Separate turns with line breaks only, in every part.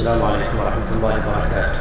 السلام عليكم ورحمة الله وبركاته.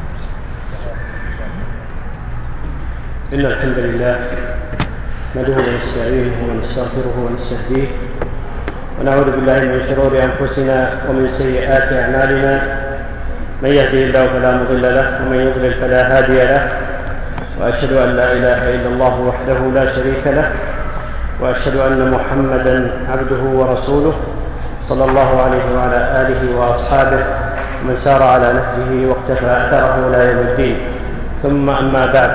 إن الحمد لله نحمده ونستعينه ونستغفره ونستهديه ونعوذ بالله من شرور أنفسنا ومن سيئات أعمالنا، من يهده الله فلا مضل له ومن يضلل فلا هادي له، وأشهد أن لا إله إلا الله وحده لا شريك له، وأشهد أن محمدا عبده ورسوله صلى الله عليه وعلى آله وأصحابه ومن سار على نهجه واقتفى أثره إلى يوم الدين. ثم أما بعد،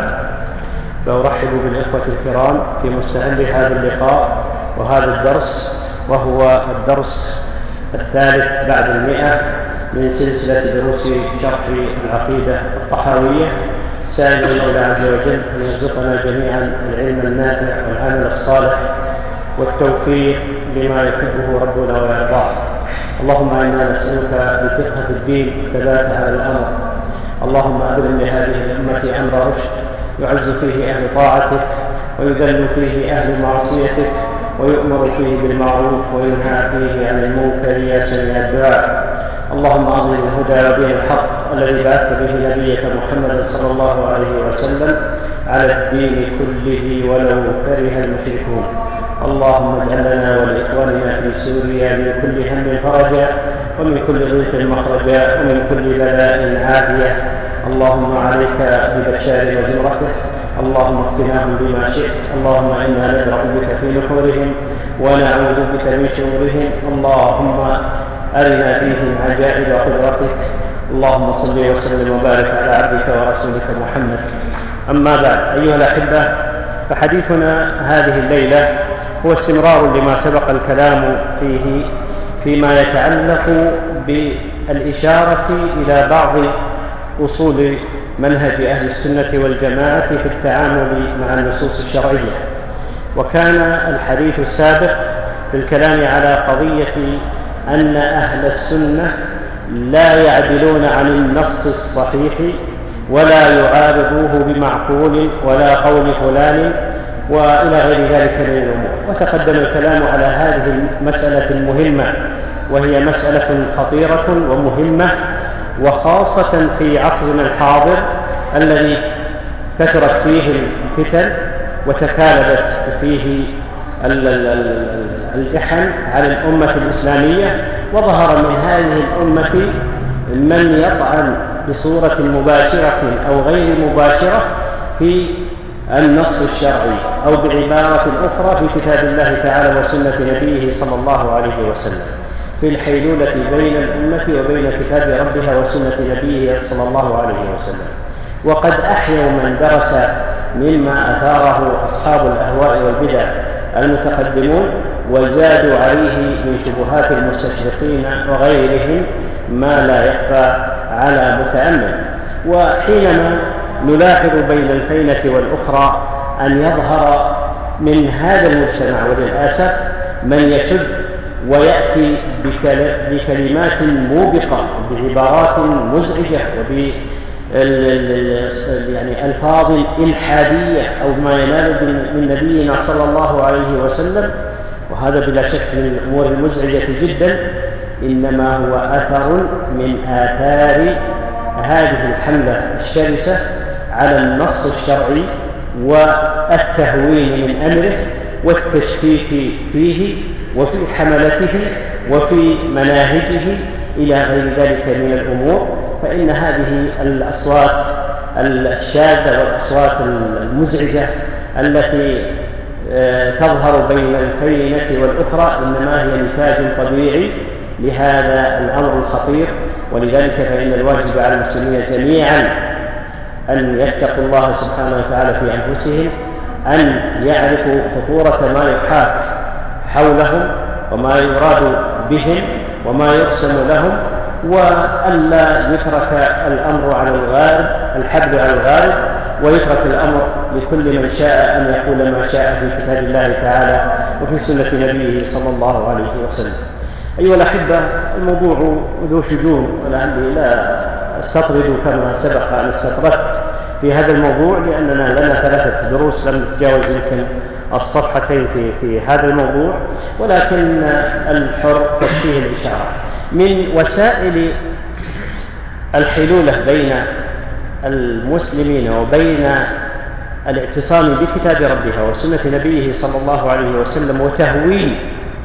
فأرحب بالإخوة الكرام في مستهل هذا اللقاء وهذا الدرس، وهو الدرس الثالث بعد 100 من سلسلة دروس شرح العقيدة الطحاوية، سائل المولى عز وجل أن يرزقنا جميعا العلم النافع والعمل الصالح والتوفيق لما يحبه ربنا ويرضاه. اللهم إنا نسألك الفقه في الدين والثبات على الأمر. اللهم أبرم لهذه الأمة أمر رشد يعز فيه أهل طاعتك ويذل فيه أهل معصيتك ويؤمر فيه بالمعروف وينهى فيه عن المنكر يا سميع الدعاء. اللهم أظهر الهدى ودين الحق الذي بعثت به نبيك محمد صلى الله عليه وسلم على الدين كله ولو كره المشركون. اللهم اجعل لنا ولإخواننا في سوريا من كل هم فرجا ومن كل ضيق مخرجا ومن كل بلاء عافية. اللهم عليك ببشار وزمرته، اللهم اكفناهم بما شئت. اللهم إنا ندرأ بك في نحورهم ونعوذ بك من شرورهم. اللهم أرنا فيهم عجائب قدرتك. اللهم صل وسلم وبارك على عبدك ورسولك محمد. أما بعد، أيها الأحبة، فحديثنا هذه الليلة هو استمرار لما سبق الكلام فيه فيما يتعلق بالإشارة إلى بعض أصول منهج أهل السنة والجماعة في التعامل مع النصوص الشرعية. وكان الحديث السابق بالكلام على قضية أن أهل السنة لا يعدلون عن النص الصحيح ولا يعارضوه بمعقول ولا قول فلان وإلى غير ذلك من الأمور. وتقدم الكلام على هذه المسألة المهمة، وهي مسألة خطيرة ومهمة، وخاصة في عصرنا الحاضر الذي كثرت فيه الفتن وتكالبت فيه الإحن على الأمة الإسلامية، وظهر من هذه الأمة من يطعن بصورة مباشرة أو غير مباشرة في النص الشرعي، أو بعبارة أخرى في كتاب الله تعالى وسنة نبيه صلى الله عليه وسلم، في الحيلولة بين الأمة وبين كتاب ربها وسنة نبيه صلى الله عليه وسلم. وقد أحيوا من درس مما أثاره أصحاب الأهواء والبدع المتقدمون، وزادوا عليه من شبهات المستشرقين وغيرهم ما لا يخفى على متأمل. وحينما نلاحظ بين الفينة والأخرى أن يظهر من هذا المجتمع وللأسف من يشد ويأتي بكلمات موبقة بعبارات مزعجة يعني ألفاظ إلحادية أو ما ينال من نبينا صلى الله عليه وسلم، وهذا بلا شك من الأمور المزعجة جدا، إنما هو أثر من آثار هذه الحملة الشرسة على النص الشرعي والتهوين من أمره والتشكيك فيه وفي حملته وفي مناهجه إلى غير ذلك من الأمور. فإن هذه الأصوات الشاذة والأصوات المزعجة التي تظهر بين الفينة والأخرى إنما هي نتاج طبيعي لهذا الأمر الخطير. ولذلك فإن الواجب على المسلمين جميعا أن يتقوا الله سبحانه وتعالى في أنفسهم، أن يعرفوا خطورة ما يحاك حولهم وما يراد بهم وما يرسم لهم، وألا يترك الأمر على الغارب، الحبل على الغارب، ويترك الأمر لكل من شاء أن يقول ما شاء في كتاب الله تعالى وفي سنة نبيه صلى الله عليه وسلم. أيها الأحبة، الموضوع ذو شجون، ولعلي لا أستطرد كما سبق أن استطردت في هذا الموضوع، لأننا لنا 3 دروس لم نتجاوز يمكن الصفحتين في هذا الموضوع، ولكن الحر تكفيه الإشارة. من وسائل الحيلولة بين المسلمين وبين الاعتصام بكتاب ربها وسنة نبيه صلى الله عليه وسلم وتهويل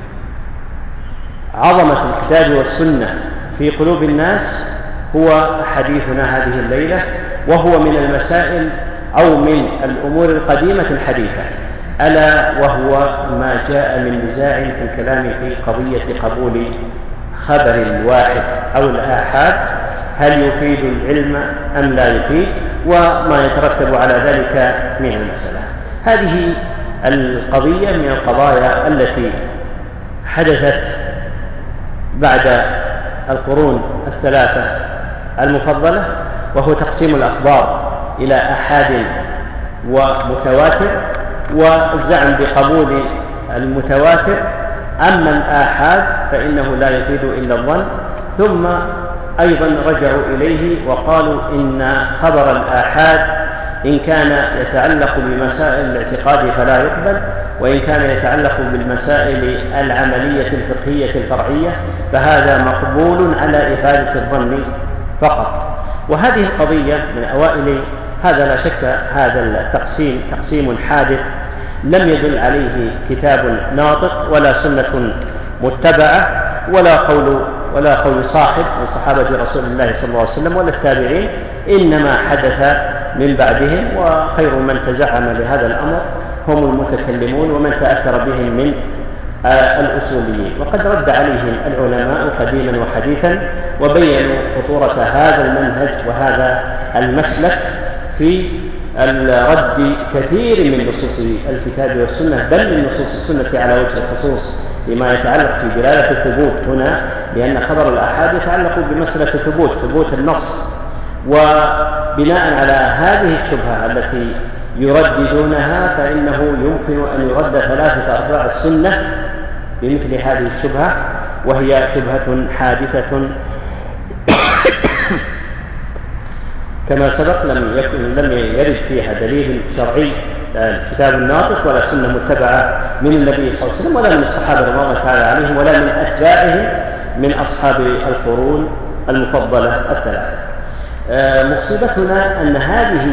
عظمة الكتاب والسنة في قلوب الناس هو حديثنا هذه الليلة، وهو من المسائل أو من الأمور القديمة الحديثة، ألا وهو ما جاء من نزاع في الكلام في قضية قبول خبر الواحد أو الآحاد، هل يفيد العلم أم لا يفيد، وما يترتب على ذلك من المسألة. هذه القضية من القضايا التي حدثت بعد القرون الثلاثة المفضلة، وهو تقسيم الأخبار إلى آحاد ومتواتر، والزعم بقبول المتواتر، أما الآحاد فإنه لا يفيد إلا الظن. ثم أيضا رجعوا إليه وقالوا إن خبر الآحاد إن كان يتعلق بمسائل الاعتقاد فلا يقبل، وإن كان يتعلق بالمسائل العملية الفقهية الفرعية فهذا مقبول على إفادة الظن فقط. وهذه القضية من أوائل هذا لا شك، هذا التقسيم تقسيم حادث لم يدل عليه كتاب ناطق ولا سنة متبعة ولا قول صاحب من صحابة رسول الله صلى الله عليه وسلم ولا التابعين، إنما حدث من بعدهم، وخير من تزعم لهذا الأمر هم المتكلمون ومن تأثر بهم من الأصوليين. وقد رد عليهم العلماء قديما وحديثا وبينوا خطورة هذا المنهج وهذا المسلك في الرد كثير من نصوص الكتاب والسنة، بل من نصوص السنة على وجه الخصوص لما يتعلق في دلالة الثبوت هنا، لأن خبر الآحاد يتعلق بمسألة ثبوت النص. وبناء على هذه الشبهة التي يرددونها فإنه يمكن أن يرد 3/4 السنة بمثل هذه الشبهة، وهي شبهة حادثة كما سبق لم يرد فيها دليل شرعي الكتاب الناطق ولا سنة متبعة من النبي صلى الله عليه وسلم ولا من الصحابة رضي الله تعالى عليهم ولا من أتباعهم من أصحاب القرون المفضلة الثلاثة. مصيبتنا أن هذه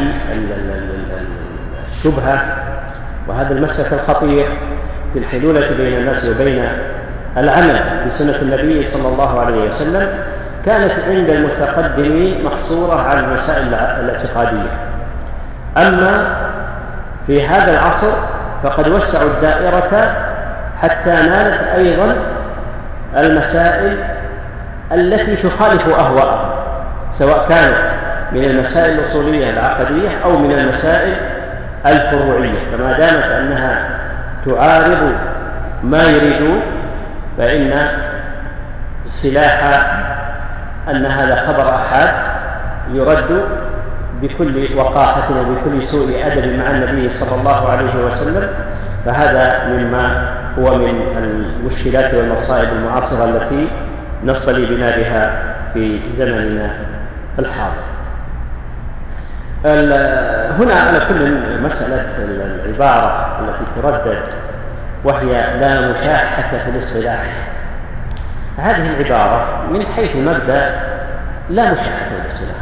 الشبهة وهذا المسلك الخطير في الحلولة بين الناس وبين العمل بسنة النبي صلى الله عليه وسلم كانت عند المتقدمين محصورة على المسائل الاعتقادية، أما في هذا العصر فقد وسعوا الدائرة حتى نالت أيضا المسائل التي تخالف أهواءهم، سواء كانت من المسائل الأصولية العقدية أو من المسائل الفروعية، فما دامت أنها تعارض ما يريدون فإن سلاح أن هذا خبر أحاد يرد بكل وقاحة وبكل سوء أدب مع النبي صلى الله عليه وسلم، فهذا مما هو من المشكلات والمصائب المعاصرة التي نصطلي بنارها في زمننا الحاضر. هنا على كل مسألة العبارة التي تردد وهي لا مشاحة في الاصطلاح، هذه العبارة من حيث المبدأ لا مشاحة في الاصطلاح،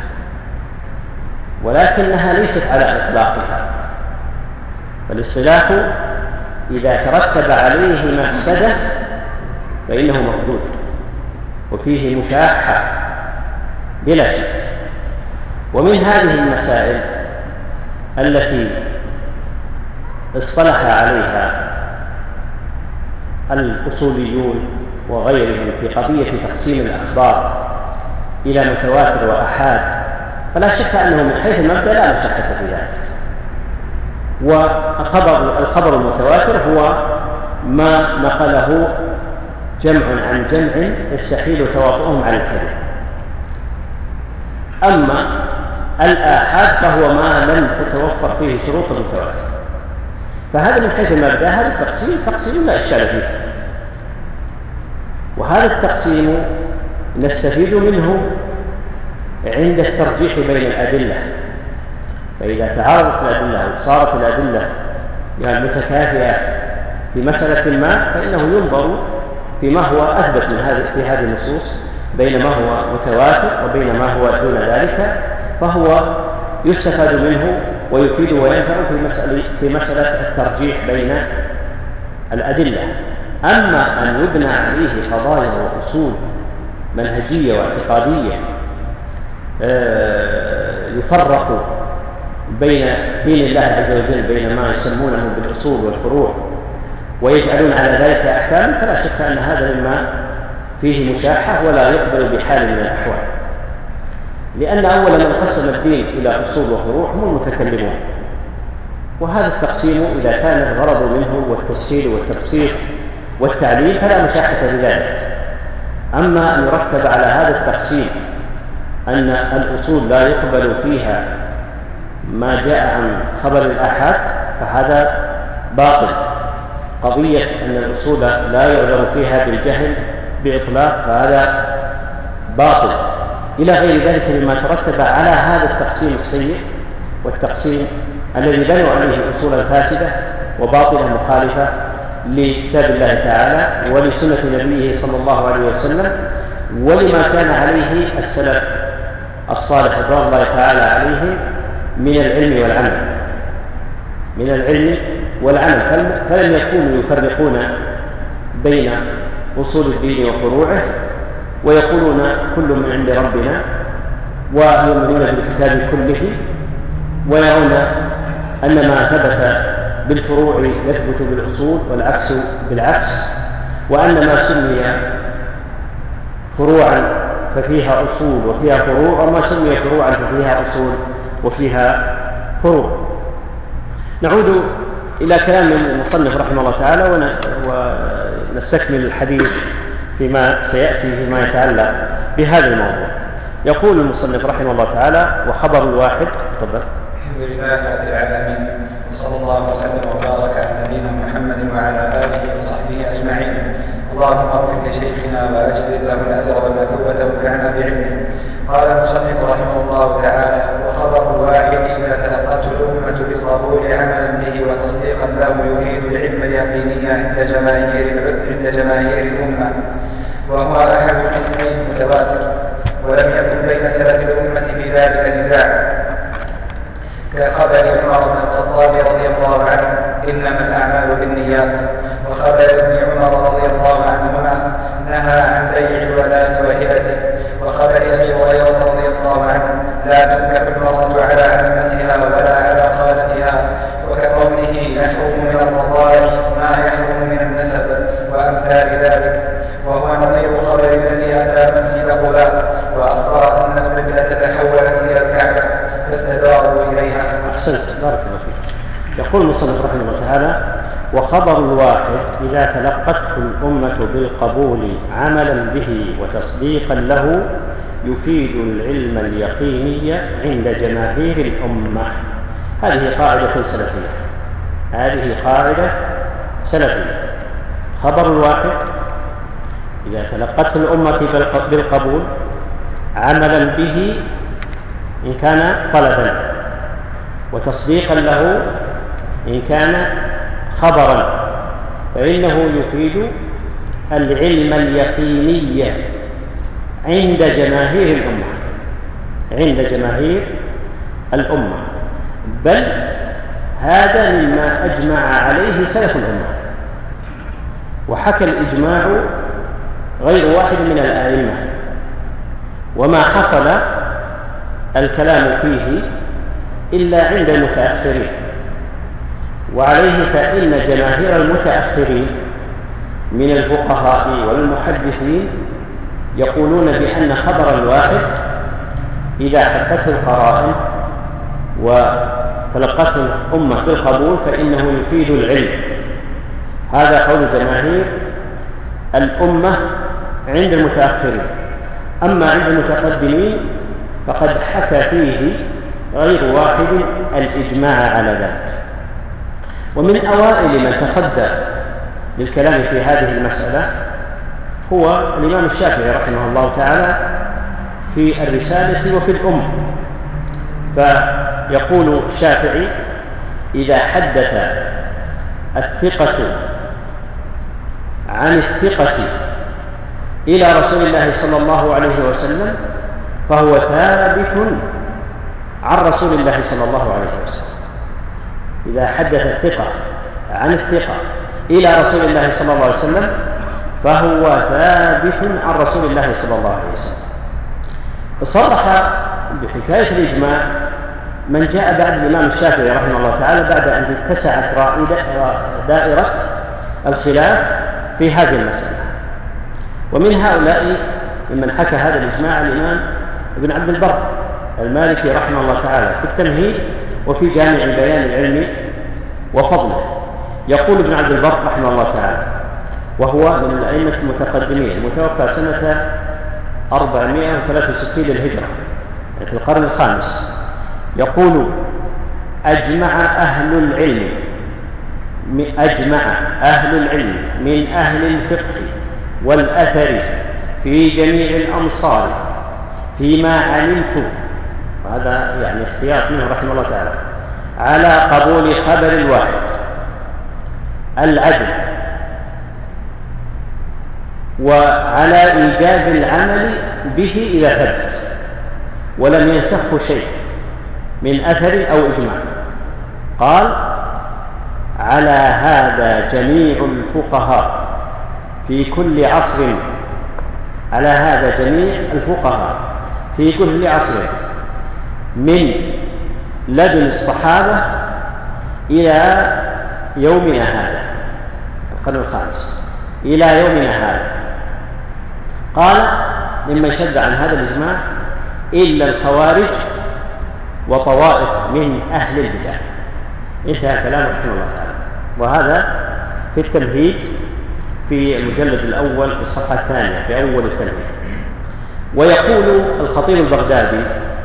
ولكنها ليست على إطلاقها. فالاصطلاح إذا ترتب عليه مفسدة فإنه مردود وفيه مشاحة بلا شك. ومن هذه المسائل التي اصطلح عليها الأصوليون وغيرهم في قضية تقسيم الأخبار إلى متواتر وأحاد، فلا شك أنه من حيث المبدأ لا مشاحة في ذلك. والخبر المتواتر هو ما نقله جمع عن جمع يستحيل تواطؤهم على الكذب، أما الآحاد فهو ما لم تتوفر فيه شروط المتواتر. فهذا من حيث المبدأ هذا التقسيم تقسيم لا إشكال فيه، وهذا التقسيم نستفيد منه عند الترجيح بين الأدلة. فإذا تعارضت الأدلة وصارت الأدلة يعني متكافئة في مسألة ما فإنه ينظر فيما هو أثبت في هذه النصوص بين ما هو متواتر وبين ما هو دون ذلك، فهو يستفاد منه ويفيد وينفع في مسألة الترجيح بين الأدلة. أما أن يبنى عليه قضايا وأصول منهجية واعتقادية يفرق بين دين الله عز وجل بين ما يسمونه بالأصول والفروع ويجعلون على ذلك أحكام، فلا شك أن هذا مما فيه مشاحة ولا يقبل بحال من الأحوال، لأن أول من قسم الدين إلى أصول وفروع هم المتكلمون، وهذا التقسيم إذا كان الغرض منه والتسهيل والتبسيط والتعليل فلا مشاحة في ذلك. أما أن يرتب على هذا التقسيم أن الأصول لا يقبل فيها ما جاء عن خبر الآحاد فهذا باطل. قضية أن الأصول لا يعذر فيها بالجهل بإطلاق فهذا باطل، إلى غير ذلك مما ترتب على هذا التقسيم السيء والتقسيم الذي بنوا عليه أصولا فاسدة وباطلة مخالفة لكتاب الله تعالى ولسنة نبيه صلى الله عليه وسلم ولما كان عليه السلف الصالح رضوان الله تعالى عليهم من العلم والعمل فلم يكونوا يفرقون بين أصول الدين وفروعه ويقولون كل من عند ربنا ويؤمنون بالكتاب كله ويرون أن ما ثبت بالفروع يثبت بالأصول والعكس بالعكس، وأن ما سمي فروعا ففيها أصول وفيها فروع وما سمي فروعا ففيها أصول وفيها فروع. نعود إلى كلام المصنف رحمه الله تعالى ونستكمل الحديث فيما سيأتي فيما يتعلق بهذا الموضوع. يقول المصنف رحمه الله تعالى: وخبر الواحد. تفضل.
الحمد لله رب العالمين، وصلى الله وسلم وبارك على نبينا محمد وعلى آله وصحبه أجمعين. اللهم اغفر لشيخنا واجزل له الأجر والمثوبة وانفعنا بعلمه. قال المصنف رحمه الله تعالى: وخبر الواحد إذا تلقته الأمة بالقبول عملا به وتصديقا له يفيد العلم اليقيني عند جماهير الأمة، وهو أحد القسمين متواتر، ولم يكن بين سلف الأمة في ذلك نزاع، كخبر عمر بن الخطاب رضي الله عنه: إنما الأعمال بالنيات، وخبر ابن عمر رضي الله عنهما: نهى عن بيع الولاة وهبته، وخبر أبي هريرة رضي الله عنه: لا تنكح المرأة على عمتها ولا على خالتها، وكقوله: يحرم من الرضاع ما يحرم من النسب، وأمثال ذلك. وهو نظير خبر الذي أتى مسجد قباء وأخبر أن القبلة تحولت إلى الكعبة فاستداروا إليها.
أحسنت، بارك الله فيك. يقول المصنف رحمه الله تعالى: وخبر الواحد إذا تلقته الأمة بالقبول عملا به وتصديقا له يفيد العلم اليقيني عند جماهير الأمة. هذه قاعدة سلفية. خبر الواحد إذا تلقته الأمة بالقبول عملا به إن كان طلبا، وتصديقا له إن كان خبرا، فإنه يفيد العلم اليقيني عند جماهير الأمة، بل هذا مما أجمع عليه سلف الأمة. وحكى الإجماع غير واحد من الآئمة، وما حصل الكلام فيه إلا عند المتأخرين، وعليه فإن جماهير المتأخرين من الفقهاء والمحدثين يقولون بأن خبر الواحد إذا حكته القرائن وتلقته الأمة بالقبول فإنه يفيد العلم. هذا قول جماهير الأمة عند المتأخرين. أما عند المتقدمين فقد حكى فيه غير واحد الإجماع على ذلك. ومن أوائل من تصدى للكلام في هذه المسألة هو الإمام الشافعي رحمه الله تعالى في الرسالة وفي الأم. فيقول الشافعي: إذا حدث الثقة عن الثقة إلى رسول الله صلى الله عليه وسلم فهو ثابت عن رسول الله صلى الله عليه وسلم. إذا حدث الثقة عن الثقة إلى رسول الله صلى الله عليه وسلم فهو ثابت عن رسول الله صلى الله عليه وسلم. صرح بحكاية الإجماع من جاء بعد الإمام الشافعي رحمه الله تعالى بعد أن اتسعت دائرة الخلاف في هذه المسألة. ومن هؤلاء ممن حكى هذا الإجماع الإمام ابن عبد البر المالكي رحمه الله تعالى في التمهيد وفي جامع بيان العلم وفضله. يقول ابن عبد البر رحمه الله تعالى وهو من الأئمة المتقدمين المتوفى سنة 463 للهجرة في القرن الخامس، يقول أجمع أهل العلم من أهل الفقه والأثر في جميع الأمصار فيما علمت، وهذا يعني احتياط منه رحمه الله تعالى، على قبول خبر الواحد العدل وعلى إيجاب العمل به إذا ثبت ولم ينسخه شيء من أثر أو إجماع. قال على هذا جميع الفقهاء في كل عصر، على هذا جميع الفقهاء في كل عصر من لدن الصحابة إلى يومنا هذا القرن الخامس إلى يومنا هذا. قال ممن شد عن هذا الإجماع إلا الخوارج وطوائف من أهل البدع. انتهى كلامه رحمه الله تعالى. وهذا في التمهيد في المجلد الأول في الصفحة الثانية في أول التمهيد. ويقول الخطيب البغدادي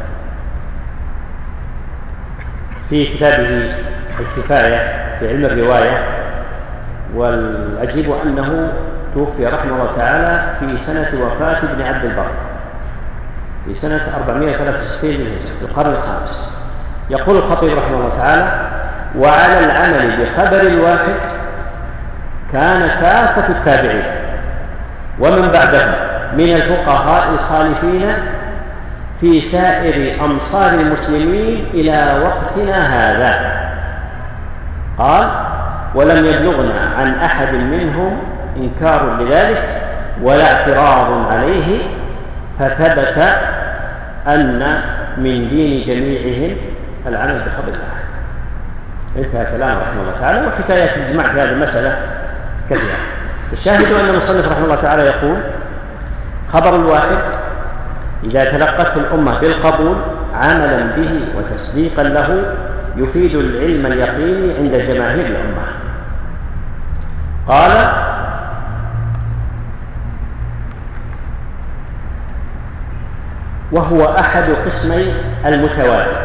في كتابه الكفاية في علم الرواية، والعجيب أنه توفي رحمه الله تعالى في سنة وفاة ابن عبد البر في سنة 463 للهجرة في القرن الخامس. يقول الخطيب رحمه الله تعالى وعلى العمل بخبر الواحد كان كافة التابعين ومن بعدهم من الفقهاء الخالفين في سائر أمصار المسلمين إلى وقتنا هذا. قال ولم يبلغنا عن أحد منهم إنكار لذلك ولا اعتراض عليه، فثبت أن من دين جميعهم العمل بخبر الله. انتهى كلامه رحمه الله تعالى. وحكايات الإجماع في هذه المسألة كثيرة. الشاهد أن المصنف رحمه الله تعالى يقول خبر الواحد إذا تلقته الأمة بالقبول عملا به وتصديقا له يفيد العلم اليقيني عند جماهير الأمة. قال وهو أحد قسمي المتواتر.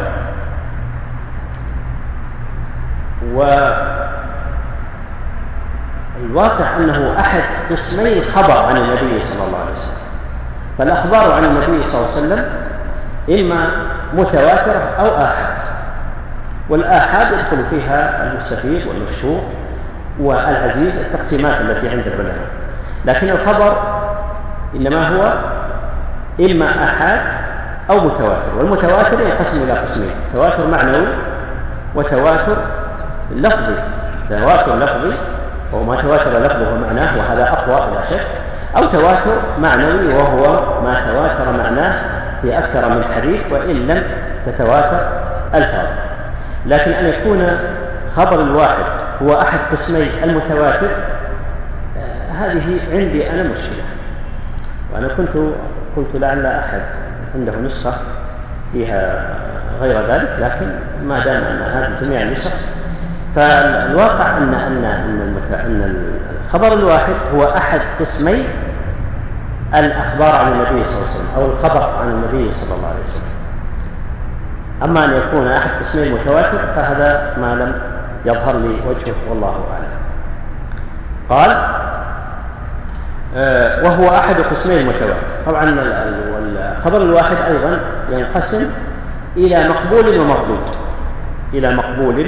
والواقع أنه أحد قسمي الخبر عن النبي صلى الله عليه وسلم. فالأخبار عن النبي صلى الله عليه وسلم إما متواترة أو آحاد، والآحاد يدخل فيها المستفيد والمشهور والعزيز التقسيمات التي عند العلماء. لكن الخبر إنما هو إما آحاد أو متواتر. والمتواتر ينقسم إلى قسمين: تواتر معنوي وتواتر لفظي. تواتر لفظي وهو ما تواتر لفظه ومعناه، وهذا أقوى بلا شك، أو تواتر معنوي وهو ما تواتر معناه في أكثر من حديث وإن لم تتواتر الفاظ. لكن أن يكون خبر الواحد هو أحد قسمي المتواتر هذه عندي أنا مشكلة. وأنا قلت لعل أحد عنده نسخة فيها غير ذلك، لكن ما دام أن هذه جميع النسخ، فالواقع أن الخبر الواحد هو أحد قسمي الأخبار عن النبي صلى الله عليه وسلم أو الخبر عن النبي صلى الله عليه وسلم. أما أن يكون أحد قسمي المتواتر فهذا ما لم يظهر لي وجهه والله أعلم. قال وهو أحد قسمي المتواتر. طبعا الخبر الواحد أيضا ينقسم إلى مقبول ومردود، إلى مقبول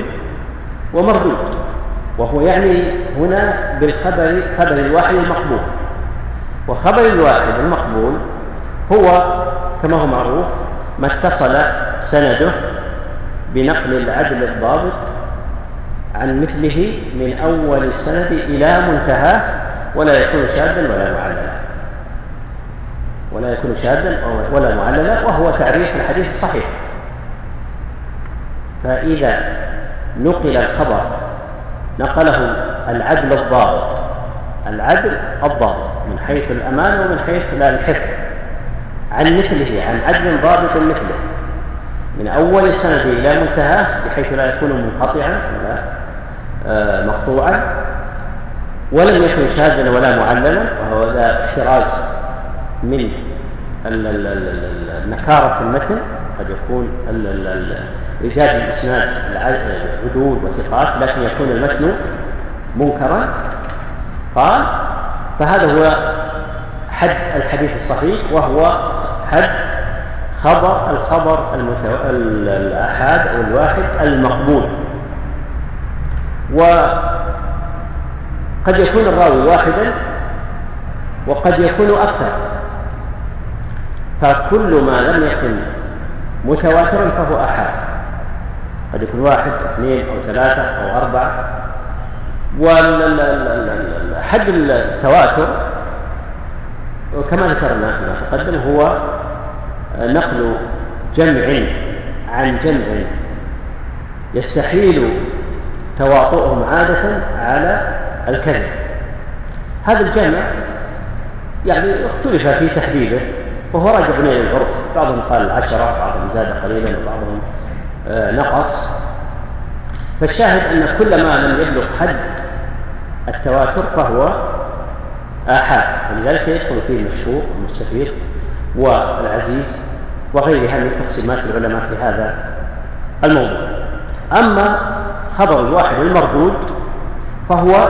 ومردود، وهو يعني هنا بالخبر الواحد المقبول. وخبر الواحد المقبول هو كما هو معروف ما اتصل سنده بنقل العدل الضابط عن مثله من أول السند إلى منتهاه ولا يكون شاذا ولا معللا وهو تعريف الحديث الصحيح. فإذا نقل الخبر نقله العدل الضابط من حيث الأمانة ومن حيث الحفظ عن مثله، عن عدل ضابط مثله من أول السند إلى منتهاه بحيث لا يكون منقطعا ولا مقطوعا ولم يكن شاذا ولا معللا، وهو ذا احتراز من النكارة في المتن. قد يكون رجال الإسناد عدول وثقات لكن يكون المتن منكرا. قال فهذا هو حد الحديث الصحيح، وهو حد الخبر الآحاد أو الواحد المقبول. وقد يكون الراوي واحدا وقد يكون أكثر، فكل ما لم يكن متواترا فهو آحاد، قد يكون 1 2 أو 3 أو 4. وحد التواتر كما ذكرنا فيما تقدم هو نقل جمع عن جمع يستحيل تواطؤهم عادة على الكذب. هذا الجمع يعني اختلف في تحديده وهو راجع إلى العرف، بعضهم قال 10، بعضهم زاد قليلا وبعضهم نقص. فالشاهد أن كل ما لم يبلغ حد التواتر فهو آحاد، ولذلك يدخل فيه المشهور والمستفيض والعزيز وغيرها من تقسيمات العلماء في هذا الموضوع. أما خبر الواحد المردود فهو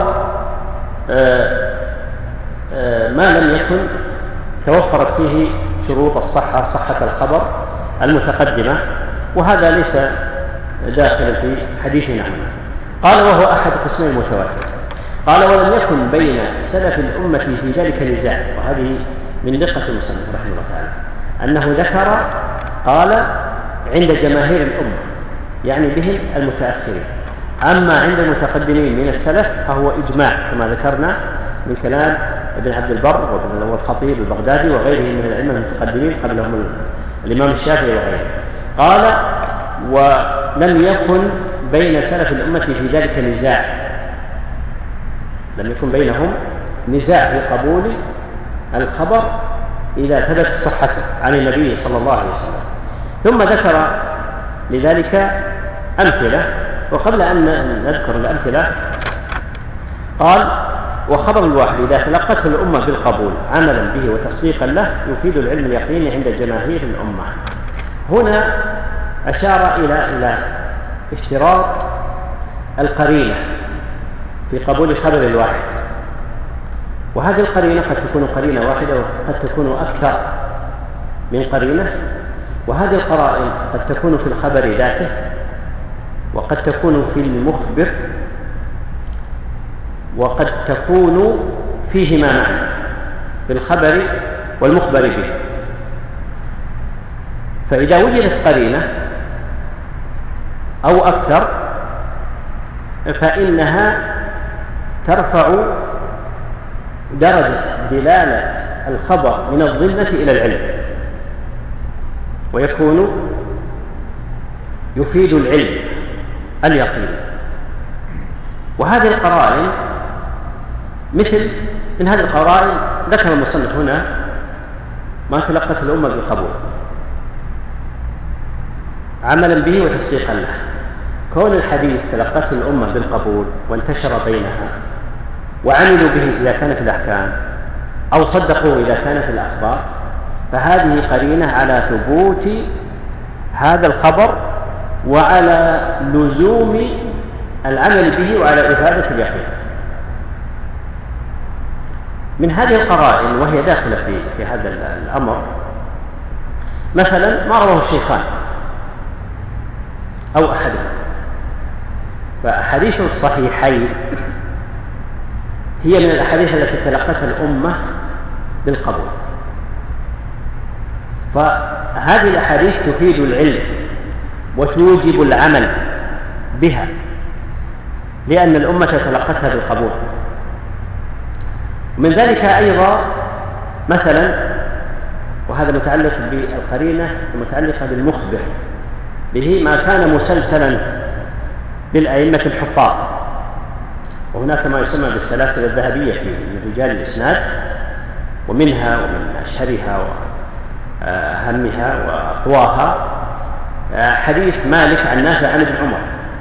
ما لم يكن توفرت فيه شروط صحة الخبر المتقدمة، وهذا ليس داخل في حديثنا هنا. قال وهو أحد قسمي المتواتر. قال ولم يكن بين سلف الأمة في ذلك نزاع، وهذه من دقة المصنف رحمه الله تعالى أنه ذكر قال عند جماهير الأمة يعني بهم المتأخرين، أما عند المتقدمين من السلف فهو إجماع كما ذكرنا من كلام ابن عبد البر والخطيب البغدادي وغيره من الأئمة المتقدمين قبلهم الإمام الشافعي وغيره. قال ولم يكن بين سلف الأمة في ذلك نزاع، لم يكن بينهم نزاع في قبول الخبر إذا ثبت صحته عن النبي صلى الله عليه وسلم. ثم ذكر لذلك أمثلة، وقبل أن نذكر الأمثلة قال وخبر الواحد إذا تلقته الأمة بالقبول عملا به وتصديقا له يفيد العلم اليقيني عند جماهير الأمة. هنا أشار إلى اشتراط القرينة في قبول خبر الواحد، وهذه القرينة قد تكون قرينة واحدة وقد تكون أكثر من قرينة، وهذه القرائن قد تكون في الخبر ذاته وقد تكون في المخبر وقد تكون فيهما معا في الخبر والمخبر به. فإذا وجدت قرينة أو أكثر فإنها ترفع درجة دلالة الخبر من الظنة إلى العلم، ويكون يفيد العلم اليقين. وهذه القرائن مثل من هذه القرائن ذكر المصنف هنا ما تلقت الأمة بالقبول عملا به وتصديقا له. كون الحديث تلقته الأمة بالقبول وانتشر بينها وعملوا به إذا كان في الأحكام أو صدقوه إذا كان في الأخبار، فهذه قرينة على ثبوت هذا الخبر وعلى لزوم العمل به وعلى إفادة اليقين. من هذه القرائن وهي داخلة في هذا الأمر مثلا ما رواه الشيخان أو أحدهم، فأحاديث الصحيحين هي من الأحاديث التي تلقتها الأمة بالقبول. فهذه الأحاديث تفيد العلم وتوجب العمل بها، لأن الأمة تلقتها بالقبول. ومن ذلك أيضا مثلا، وهذا متعلق بالقرينة المتعلقة بالمخبر، به ما كان مسلسلا بالأئمة الحفاظ، وهناك ما يسمى بالسلاسل الذهبية في رجال الإسناد، ومنها ومن أشهرها وأهمها وأقواها حديث مالك عن نافع عن ابن عمر.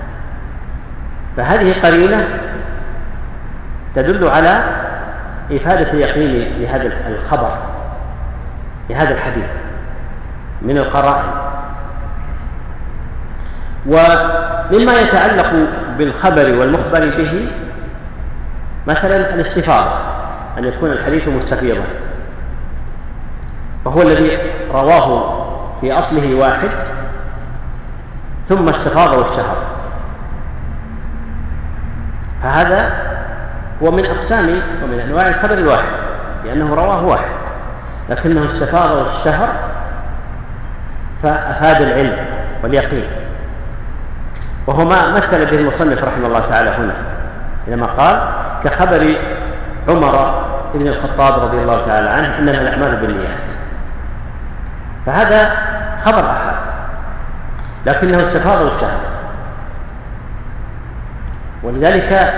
فهذه قرينة تدل على إفادة اليقين لهذا الخبر، لهذا الحديث من القرائن. ومما يتعلق بالخبر والمخبر به مثلا الاستفاضة، أن يكون الحديث مستفيضا، وهو الذي رواه في أصله واحد ثم استفاض واشتهر، فهذا هو من أقسام ومن أنواع الخبر الواحد، لأنه رواه واحد لكنه استفاض واشتهر فأفاد العلم واليقين. وهو ما مثل به المصنف رحمه الله تعالى هنا لما قال كخبر عمر بن الخطاب رضي الله تعالى عنه إنما الأعمال بالنيات، فهذا خبر أحد لكنه استفاض واشتهر. ولذلك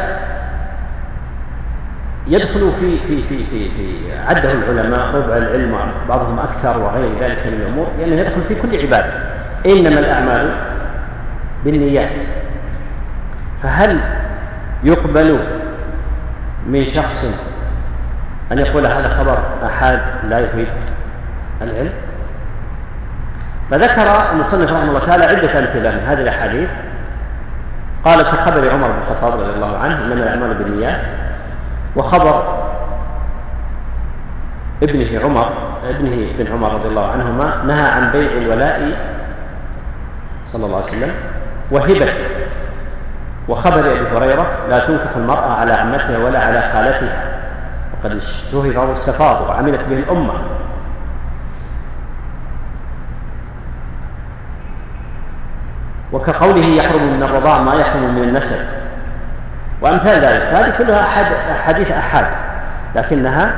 يدخل في عده العلماء ربع العلم، بعضهم أكثر وغير ذلك من الأمور، لأنه يدخل في كل عبادة. إنما الأعمال بالنيات، فهل يقبل من شخص أن يقول هذا خبر أحد لا يفيد العلم؟ فذكر المصنف رحمه الله تعالى عدة أمثلة من هذه الأحاديث. قال كخبر عمر بن الخطاب رضي الله عنه إنما الأعمال بالنيات، وخبر ابن عمر رضي الله عنهما نهى عن بيع الولاء صلى الله عليه وسلم وهبته، وخبر أبي هريرة لا تنكح المرأة على عمتها ولا على خالتها، وقد اشتهر واستفاض وعملت به الأمة. وكقوله يحرم من الرضاع ما يحرم من النسب، وأمثال ذلك. هذه كلها حديث أحاد لكنها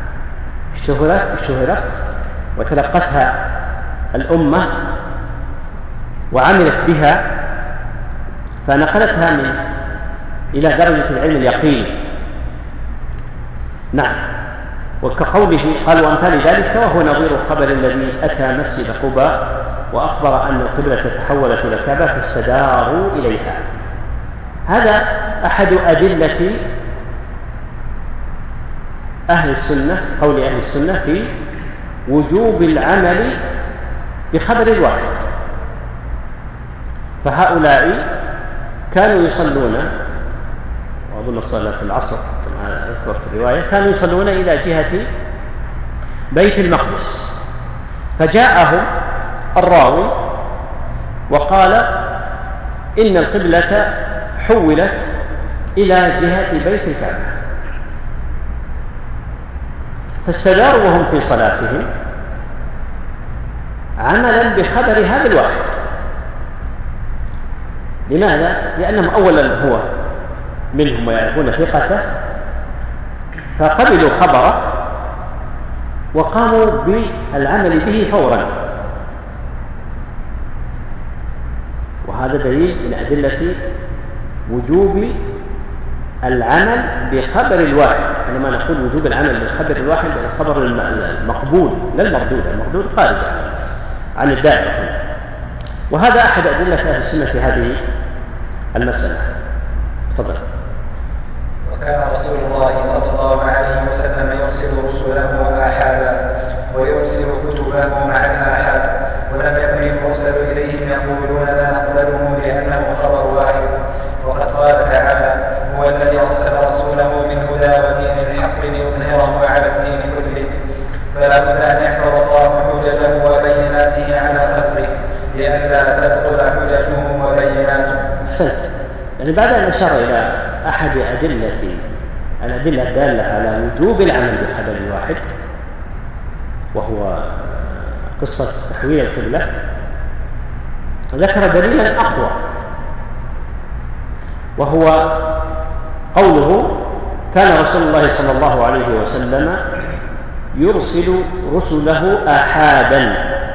اشتهرت وتلقتها الأمة وعملت بها، فنقلتها إلى درجة العلم اليقين. نعم. وكقوله قال وأمثال ذلك، وهو نظير الخبر الذي أتى مسجد قباء وأخبر أن القبلة تحولت إلى الكعبة فاستداروا إليها. هذا أحد أدلة أهل السنة، قول أهل السنة في وجوب العمل بخبر الواحد. فهؤلاء كانوا يصلون، وأظن صلاة العصر كما ذكر في الرواية، كانوا يصلون إلى جهة بيت المقدس، فجاءهم الراوي وقال إن القبلة حولت إلى جهة بيت الكعبة، فاستداروا وهم في صلاتهم عملا بخبر هذا الواحد. لماذا؟ لأنهم أولا هو منهم ويعرفون ثقته، فقبلوا خبره وقاموا بالعمل به فورا. وهذا دليل من أدلة وجوب العمل بخبر الواحد. عندما نقول وجوب العمل بخبر الواحد، الخبر المقبول لا المردود، المردود خارج عن الدائرة. وهذا أحد أدلة أهل السنة في هذه المسألة. تفضل.
وكان رسول الله صلى الله عليه وسلم يرسل رسله آحادا ويرسل كتبه مع الآحاد، ولم يكن المرسل إليهم يقولون لا نقبله لأنه خبر واحد. وقد قال تعالى هو الذي أرسل رسوله بالهدى ودين الحق ليظهره على الدين كله، فلا بد أن يحفظ الله حججه وبيناته على خلقه لئلا تبطل حججهم وبيناته.
أحسنت. يعني بعد أن أشار إلى أحد الأدلة الدالة على وجوب العمل بخبر الواحد، وهو قصة تحويل القبلة، ذكر دليلا أقوى، وهو قوله: كان رسول الله صلى الله عليه وسلم يرسل رسله آحادا،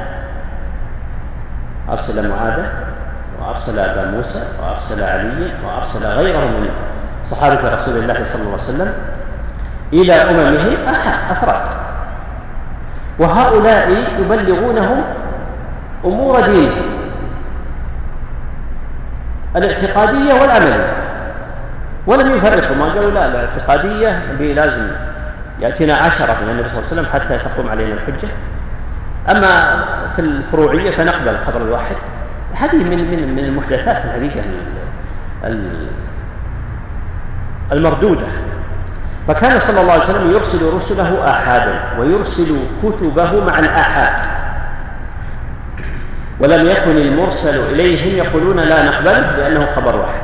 أرسل معاذ وأرسل أبا موسى وأرسل علي وأرسل غيرهم من صحابة رسول الله صلى الله عليه وسلم إلى أممه أفراد، وهؤلاء يبلغونهم أمور دينهم الاعتقادية والعملية، ولم يفرقوا، ما قالوا لا الاعتقادية لازم يأتينا 10 من النبي صلى الله عليه وسلم حتى تقوم علينا الحجة، أما في الفروعية فنقبل الخبر الواحد. هذه من المحدثات الحديثة المردودة. فكان صلى الله عليه وسلم يرسل رسله آحادا ويرسل كتبه مع الآحاد، ولم يكن المرسل إليهم يقولون لا نقبله لأنه خبر واحد.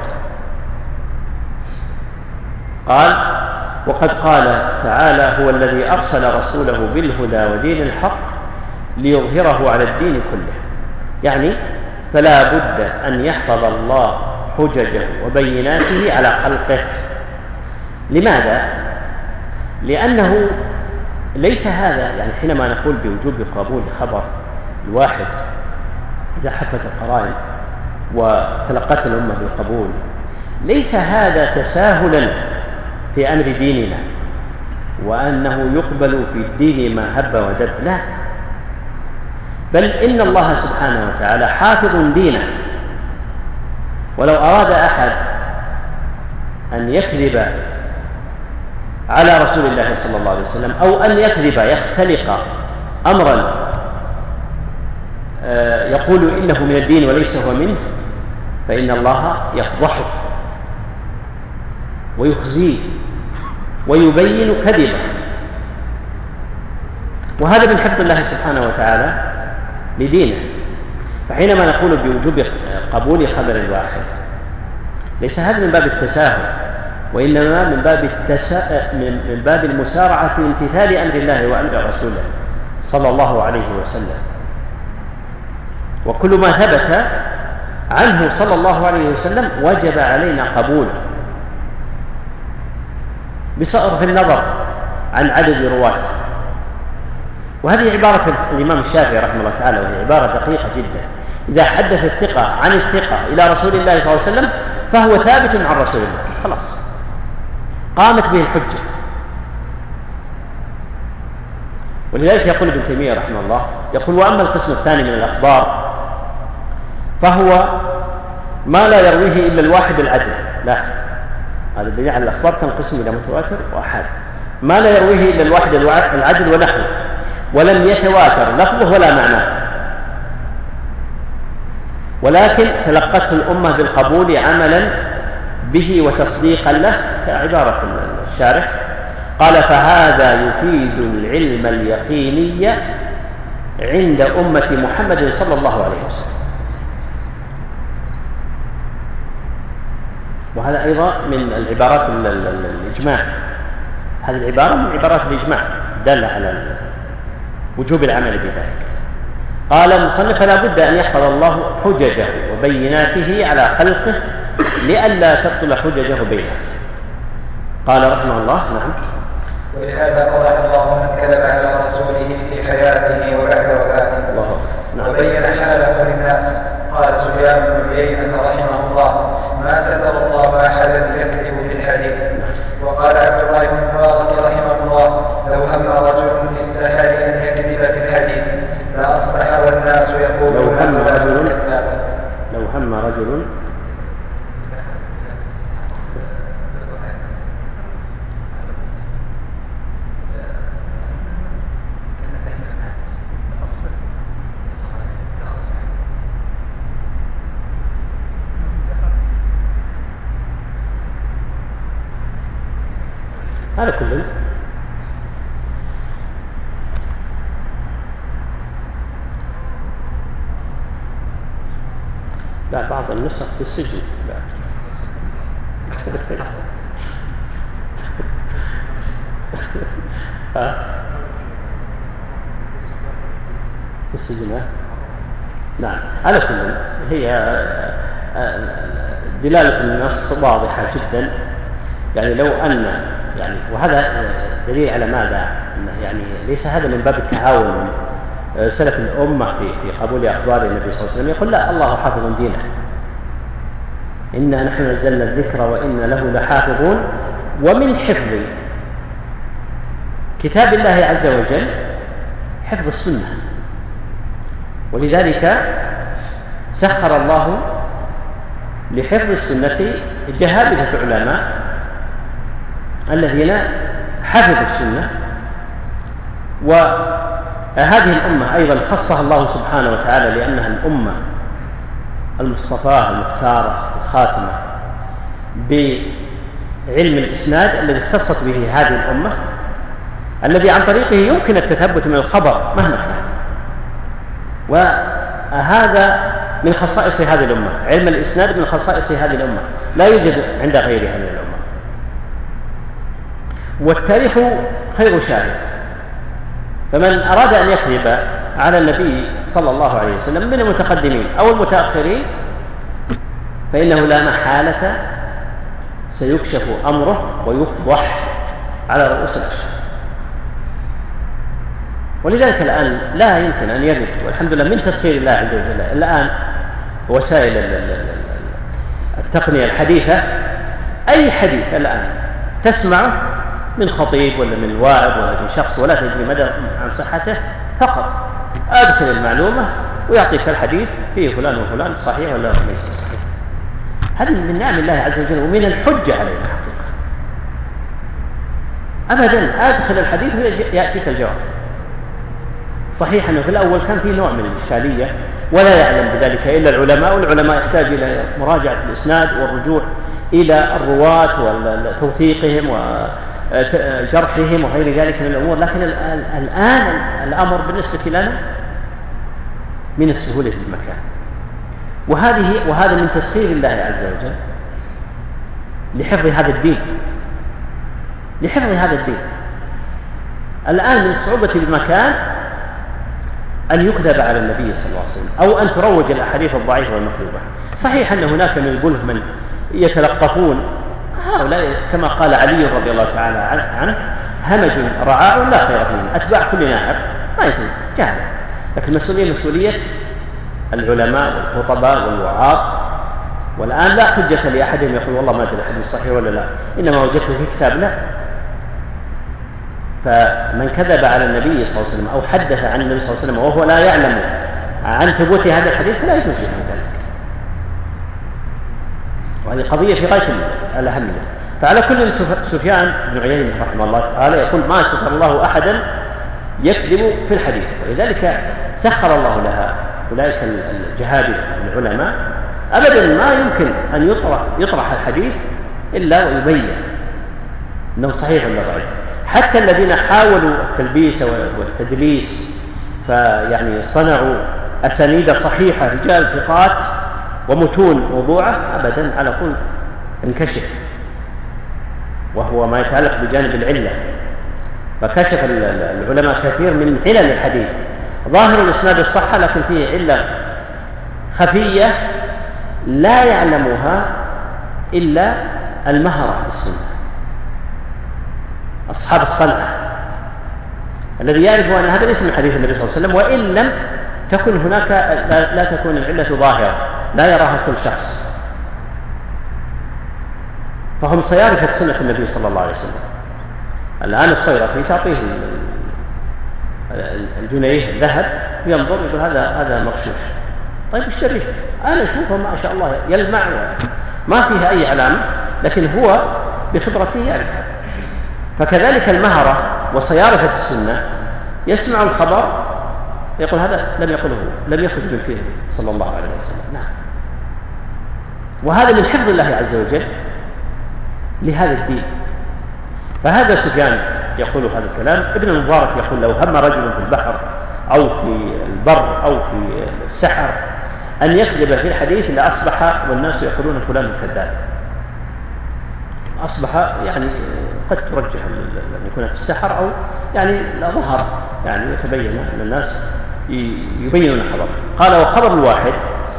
قال: وقد قال تعالى: هو الذي أرسل رسوله بالهدى ودين الحق ليظهره على الدين كله. يعني فلا بد أن يحفظ الله حججه وبيناته على خلقه. لماذا؟ لأنه ليس هذا، يعني حينما نقول بوجوب قبول خبر الواحد إذا حفت القرائن وتلقت الأمة بالقبول، ليس هذا تساهلا في أمر ديننا وأنه يقبل في الدين ما هب ودب، لا، بل إن الله سبحانه وتعالى حافظ دينه، ولو أراد أحد أن يكذب على رسول الله صلى الله عليه وسلم أو أن يكذب يختلق أمرا يقول إنه من الدين وليس هو منه، فإن الله يفضحه ويخزيه ويبين كذبه. وهذا من حفظ الله سبحانه وتعالى لدينه. فحينما نقول بوجوب قبول خبر الواحد، ليس هذا من باب التساهل، وإنما من باب المسارعة في امتثال أمر الله وأمر رسوله صلى الله عليه وسلم. وكل ما ثبت عنه صلى الله عليه وسلم وجب علينا قبوله بصرف النظر عن عدد رواته. وهذه عبارة الإمام الشافعي رحمه الله تعالى، وهي عبارة دقيقة جدا: إذا حدث الثقة عن الثقة إلى رسول الله صلى الله عليه وسلم فهو ثابت عن رسول الله، خلاص قامت به الحجة. ولذلك يقول ابن تيمية رحمه الله، يقول: وأما القسم الثاني من الأخبار فهو ما لا يرويه إلا الواحد العدل. لا، هذا الدليل على الأخبار تنقسم إلى متواتر وأحاد. ما لا يرويه إلا الواحد العدل ونحوه، ولم يتواتر لفظه ولا معناه، ولكن تلقته الأمة بالقبول عملا به وتصديقا له، كعبارة الشارح قال: فهذا يفيد العلم اليقيني عند أمة محمد صلى الله عليه وسلم. وهذا أيضا من العبارات الإجماع، هذه العبارة من عبارات الإجماع دل على وجوب العمل بذلك. قال المصنف: فلا بد أن يحفظ الله حججه وبيناته على خلقه لئلا تبطل حججه وبيناته. قال رحمه الله: نعم.
ولهذا قال الله: من كذب على رسوله في حياته وبعد وفاته.
نعم.
وبين حاله للناس. قال سفيان بن عيينة رحمه الله: ما ستر الله أحدا يكذب في الحديث. وقال عبد الله بن مبارك رحمه الله: لو هم رجل في السحر أن يكذب في الحديث فأصبح والناس يقولون
لو هم رجل هذا كله. لا، بعض النسخ في السجن. لا. السجن. نعم، على كل هي دلالة النص واضحة جدا. يعني لو أن يعني، وهذا دليل على ماذا؟ يعني ليس هذا من باب التعاون من سلف الأمة في قبول أخبار النبي صلى الله عليه وسلم. يقول لا، الله حافظ دينه، إنا نحن نزلنا الذكر وإنا له لحافظون. ومن حفظ كتاب الله عز وجل حفظ السنة، ولذلك سخر الله لحفظ السنة جهابذة علماء الذين حفظوا السنة. وهذه الأمة أيضا خصها الله سبحانه وتعالى لأنها الأمة المصطفاة المختارة الخاتمة بعلم الإسناد الذي اختصت به هذه الأمة، الذي عن طريقه يمكن التثبت من الخبر مهما كان. وهذا من خصائص هذه الأمة، علم الإسناد من خصائص هذه الأمة، لا يوجد عند غيرها من الأمة. والتاريخ خير شاهد، فمن أراد أن يكذب على النبي صلى الله عليه وسلم من المتقدمين أو المتأخرين فإنه لا محالة سيكشف أمره ويفضح على رؤوس الأشهر. ولذلك الآن لا يمكن أن يرد، والحمد لله من تسخير الله عز وجل الآن وسائل التقنية الحديثة، أي حديث الآن تسمعه من خطيب ولا من واعظ ولا من شخص ولا تدري مدى عن صحته، فقط أدخل المعلومة ويعطيك الحديث فيه فلان وفلان صحيح ولا ليس صحيح. هذا من نعم الله عز وجل ومن الحجة علينا حقيقة. أبدا أدخل الحديث ويأتيك الجواب. صحيح أنه في الأول كان في نوع من الإشكالية ولا يعلم بذلك إلا العلماء، والعلماء يحتاج إلى مراجعة الإسناد والرجوع إلى الرواة وتوثيقهم وجرحهم وغير ذلك من الأمور. لكن الآن الأمر بالنسبة لنا من السهولة في المكان، وهذا من تسخير الله عز وجل لحفظ هذا الدين، لحفظ هذا الدين. الآن من الصعوبة بالمكان أن يكذب على النبي صلى الله عليه وسلم أو أن تروج الأحاديث الضعيفة والمكذوبة. صحيح أن هناك من البلف من يتلقفون، هؤلاء كما قال علي رضي الله تعالى عنه همج رعاع لا خير فيهم، أتباع كل ناعق ما يتم جهل. لكن المسؤولية مسؤولية العلماء والخطباء والوعاظ. والآن لا حجة لأحدهم يقول والله ما أدري الحديث صحيح ولا لا، إنما وجدته في كتاب. لا، فمن كذب على النبي صلى الله عليه وسلم أو حدث عن النبي صلى الله عليه وسلم وهو لا يعلم عن ثبوت هذا الحديث فلا يجوز له ذلك. وهذه قضية في غاية الأهمية. فعلى كل سفيان بن عيينة رحمه الله تعالى يقول ما ستر الله أحدا يكذب في الحديث، ولذلك سخر الله لها أولئك الجهابذة العلماء. أبدا ما يمكن أن يطرح الحديث إلا ويبين أنه صحيح ولا ضعيف. حتى الذين حاولوا التلبيس والتدليس فيعني صنعوا أسانيد صحيحة رجال ثقات ومتون موضوعة، أبدا على طول انكشف، وهو ما يتعلق بجانب العلة. فكشف العلماء كثير من علل الحديث. ظاهر الإسناد الصحة لكن فيه علة خفية لا يعلمها إلا المهرة في السنة، أصحاب الصنعة، الذي يعرف أن هذا ليس من حديث النبي صلى الله عليه وسلم، وإن لم تكن هناك لا تكون العلة ظاهرة لا يراها كل شخص. فهم صيارفة سنة النبي صلى الله عليه وسلم. الآن الصيرفي تعطيه الجنيه الذهب ينظر يقول هذا مغشوش، طيب اشتريه. أنا أشوفه ما شاء الله يلمع ما فيها أي علامة، لكن هو بخبرته يعرف. فكذلك المهرة وصيارفة السنة يسمع الخبر يقول هذا لم يقله، لم يخرج من فيه صلى الله عليه وسلم. نعم، وهذا من حفظ الله عز وجل لهذا الدين. فهذا سفيان يقول هذا الكلام. ابن المبارك يقول لو هم رجل في البحر أو في البر أو في السحر أن يكذب في الحديث لأصبح والناس يقولون فلان كذاب. أصبح يعني قد ترجح أن يكون في السحر أو يعني لا ظهر يعني يتبين أن الناس يبينون خبر. قال وخبر الواحد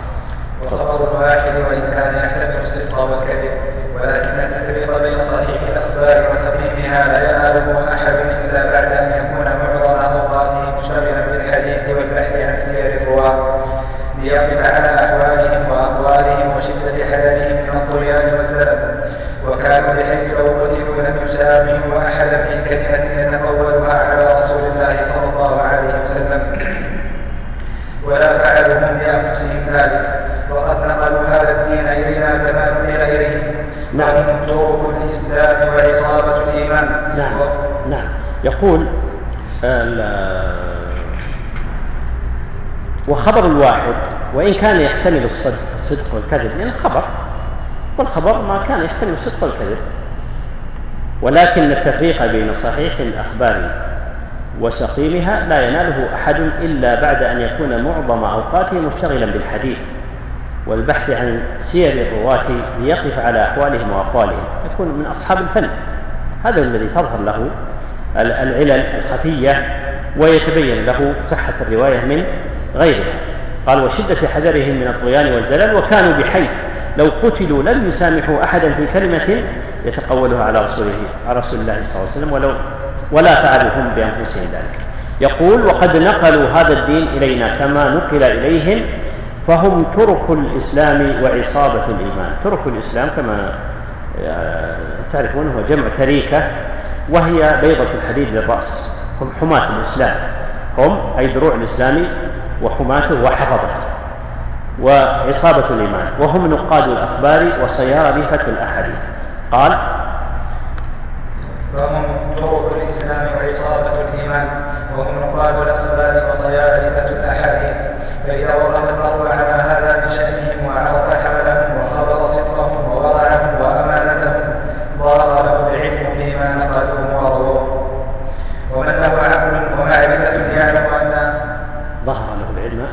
وإن كان يحتمل الصدق والكذب، ولكن التفريق بين صحيح الأخبار وسقيمها لا يناله أحد إلا بعد أن يكون معظم أوقاته مشتغلا بالحديث والبحث عن سير الرواة ليقف على أحوالهم وأقوالهم وشدة حذرهم من الطغيان والزلل، وكانوا بحيث لو قتلوا لم يسامحوا أحدا في كلمة يتقولها على رسول الله صلى الله عليه وسلم، ولا فعلوا هم بأنفسهم ذلك، وقد نقلوا هذا الدين إلينا كما نقل إليهم. وهم طرق الإسلام وعصابة الإيمان.
نعم. يقول وخبر الواحد وإن كان يحتمل الصدق والكذب، يعني الخبر والخبر ما كان يحتمل الصدق والكذب، ولكن التفريق بين صحيح الأخبار وسقيمها لا يناله أحد إلا بعد أن يكون معظم أوقاته مشتغلا بالحديث والبحث عن سير الرواة ليقف على أحوالهم وأقوالهم، يكون من أصحاب الفن. هذا الذي تظهر له العلل الخفية ويتبين له صحة الرواية من غيرها. قال وشدة حذرهم من الطغيان والزلل، وكانوا بحيث لو قتلوا لم يسامحوا أحدا في كلمة يتقولها على رسول الله صلى الله عليه وسلم ولا فعلوا هم بأنفسهم ذلك. يقول وقد نقلوا هذا الدين إلينا كما نقل إليهم، فهم ترك الإسلام وعصابة الإيمان. ترك الإسلام كما تعرفون هو جمع تريكة، وهي بيضة الحديد للرأس. هم حماة الإسلام، هم أي دروع الإسلام وحماته وحفظته، وعصابة الإيمان، وهم نقاد الأخبار وصيارفة الأحاديث. قال
فهم طرق الإسلام وعصابة الإيمان، وهم نقاد الأخبار وصيارفة الأحاديث، فإذا وقف المرء على هذا بشأنهم وعرف حالهم وخبر صدقهم وورعهم وأمانتهم ظهر له العلم فيما نقلوه ورووه. ومن له عقل ومعرفة يعلم أن
ظهر له العلم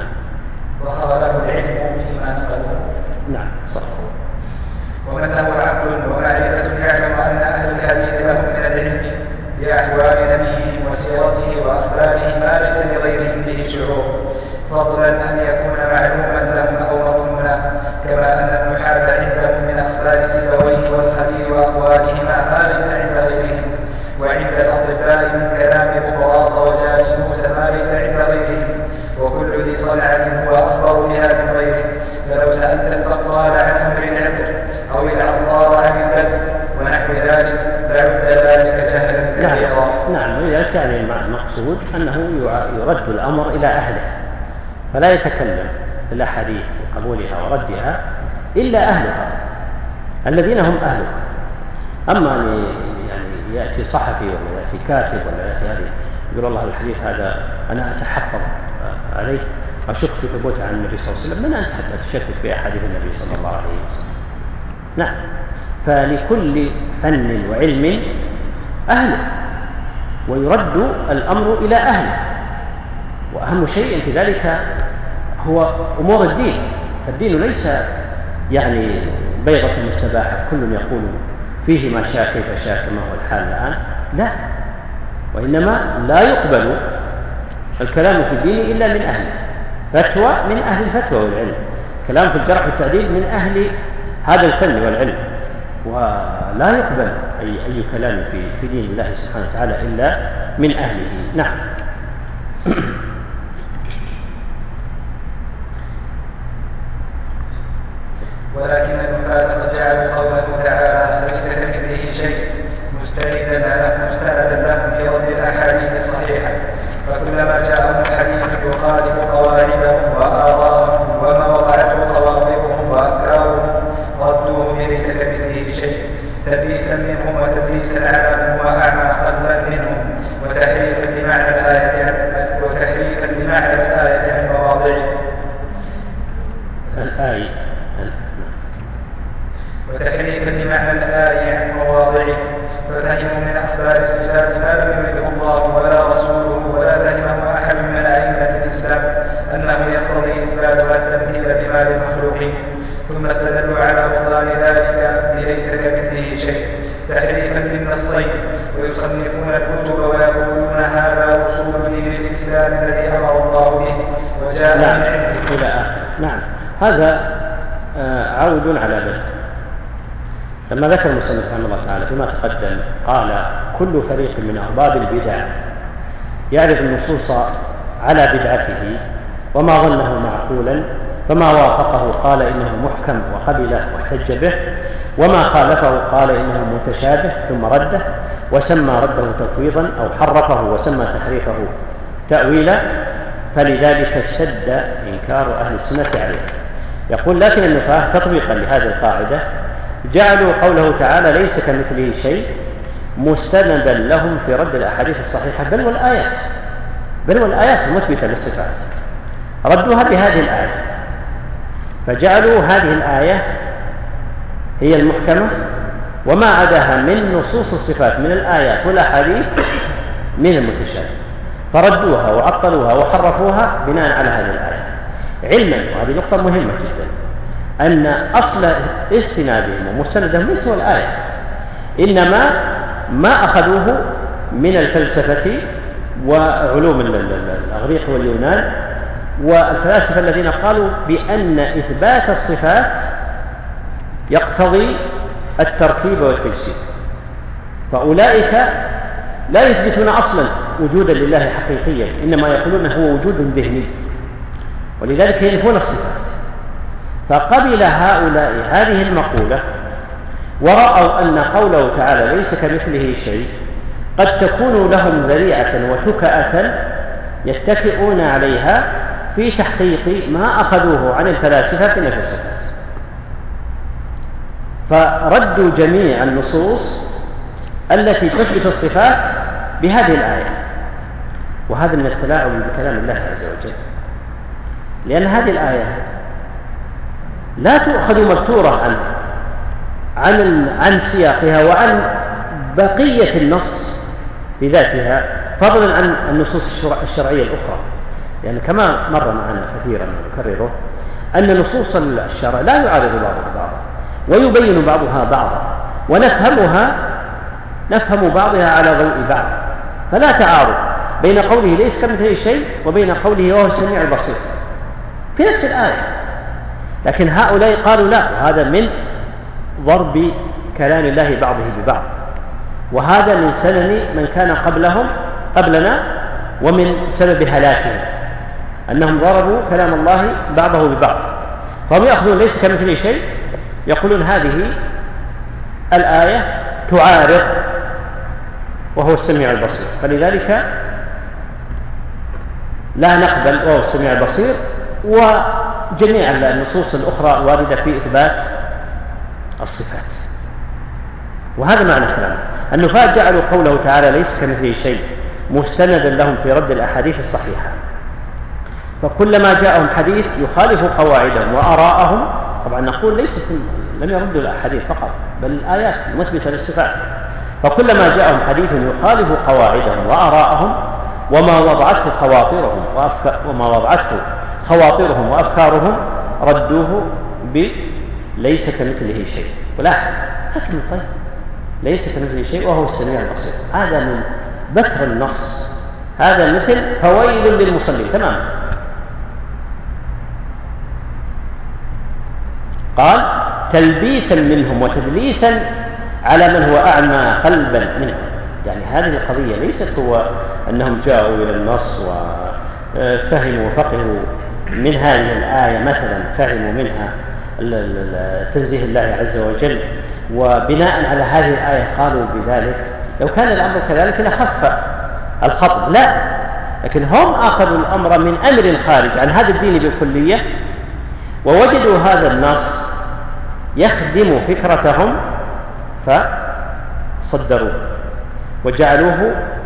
فيما نقلوه.
نعم صح.
ومن له عقل ومعرفة يعلم أن أهل الحديث لهم من العلم بأحوال نبيهم وسيرته وأخباره ما ليس لغيرهم به شعور، فضلا أن يكون معلوما لهم أو مضمونا، كما أن النحاة عندهم من أخبار سيبويه والخليل وأقوالهما ما ليس عند غيرهم، وعند الأطباء من كلام بقراط وجاني موسى ما ليس عند غيرهم، وكل ذي صنعة هو أخبر بها من غيره. فلو سألت البقال عن أمر العطر أو العطار عن البث ونحو ذلك لعد ذلك جهلا كثيرا.
نعم. ولذلك يعني المقصود أنه يرد الأمر إلى أهله، فلا يتكلم في الأحاديث وقبولها وردها إلا أهلها الذين هم أهلها. أما يعني يأتي صحفي ولا يأتي كاتب ولا يأتي هذه يقول الله الحديث هذا أنا أتحفظ عليه أشك في ثبوته عن النبي صلى الله عليه وسلم، من أنت حتى تشكك في أحاديث النبي صلى الله عليه وسلم؟ نعم. فلكل فن وعلم أهله، ويرد الأمر إلى أهله، وأهم شيء في ذلك هو أمور الدين. فالدين ليس يعني بيضة مستباحة كل يقول فيه ما شاء كيف شاء كما هو الحال الآن، لا، وإنما لا يقبل الكلام في الدين إلا من أهله. فتوى من أهل الفتوى والعلم، كلام في الجرح والتعديل من أهل هذا الفن والعلم، ولا يقبل أي كلام في دين الله سبحانه وتعالى إلا من أهله. نعم.
ولكن المفارقة جعلوا قوله تعالى ليس كمثله شيء مستندا لهم في رد الأحاديث الصحيحة، فكلما جاءهم الحديث يخالف قواعدهم وآراءهم وما وقعته خواطرهم وأفكارهم ردوه ليس كمثله شيء، تدليسا منهم وتدليسا على من هو أعمى قلبا منهم، وتحريفا لمعنى الآية
نعم. هذا عود على بدء. لما ذكر المصنف رحمه الله تعالى فيما تقدم قال كل فريق من أرباب البدع يعرض النصوص على بدعته وما ظنه معقولا، فما وافقه قال إنه محكم وقبله واحتج به، وما خالفه قال إنه متشابه ثم رده وسمى رده تفويضا أو حرفه وسمى تحريفه تأويلا، فلذلك اشتد إنكار أهل السنة عليه. يقول لكن النفاة تطبيقا لهذه القاعدة جعلوا قوله تعالى ليس كمثله شيء مستندا لهم في رد الأحاديث الصحيحة بل والآيات المثبتة للصفات، ردوها بهذه الآية، فجعلوا هذه الآية هي المحكمة وما عداها من نصوص الصفات من الآيات والأحاديث من المتشابه، فردوها وعطلوها وحرفوها بناء على هذه الآية، علما وهذه نقطة مهمة جدا أن أصل استنادهم ومستندهم ليس هو الآية، إنما ما أخذوه من الفلسفة وعلوم الإغريق واليونان والفلاسفة الذين قالوا بأن إثبات الصفات يقتضي التركيب والتجسيد، فأولئك لا يثبتون أصلا وجودا لله حقيقيا، إنما يقولون هو وجود ذهني، ولذلك ينفون الصفات. فقبل هؤلاء هذه المقولة ورأوا أن قوله تعالى ليس كمثله شيء قد تكون لهم ذريعة وتكأة يتكئون عليها في تحقيق ما أخذوه عن الفلاسفة من الصفات، فردوا جميع النصوص التي تثبت الصفات بهذه الآية، وهذا من التلاعب بكلام الله عز وجل، لأن هذه الآية لا تؤخذ مبتورة عن سياقها وعن بقية النص بذاتها، فضلا عن النصوص الشرعية الأخرى، يعني كما مر معنا كثيرا ونكرره أن نصوص الشرع لا يعارض بعضها بعضا ويبين بعضها بعضا، نفهم بعضها على ضوء بعض، فلا تعارض بين قوله ليس كمثله شيء وبين قوله وهو السميع البصير في نفس الآية. لكن هؤلاء قالوا لا، وهذا من ضرب كلام الله بعضه ببعض، وهذا من سنن من كان قبلنا ومن سبب هلاكهم أنهم ضربوا كلام الله بعضه ببعض، فهم يأخذون ليس كمثله شيء يقولون هذه الآية تعارض وهو السميع البصير، فلذلك لا نقبل وهو السميع البصير، وجميع النصوص الأخرى واردة في إثبات الصفات. وهذا معنى كلامه. النفاة جعلوا قوله تعالى ليس كمثله شيء مستندا لهم في رد الأحاديث الصحيحة، فكلما جاءهم حديث يخالف قواعدهم وآراءهم، طبعا نقول لم يردوا الأحاديث فقط بل الآيات المثبتة للصفات، فكلما جاءهم حديث يخالف قواعدهم وآراءهم وما وضعته خواطرهم وأفكارهم ردوه بليس كمثله شيء. ولاحظ حكم طيب ليس كمثله شيء وهو السميع البصير، هذا من بكر النص، هذا مثل فويل للمصلين تماما. قال تلبيسا منهم وتدليسا على من هو أعمى قلبا منهم، يعني هذه القضية ليست هو أنهم جاءوا إلى النص وفهموا وفقهوا من هذه الآية مثلا، فهموا منها تنزيه الله عز وجل وبناء على هذه الآية قالوا بذلك، لو كان الأمر كذلك لخف الخطب، لا، لكن هم أخذوا الأمر من أمر خارج عن هذا الدين بالكلية، ووجدوا هذا النص يخدم فكرتهم فصدروه وجعلوه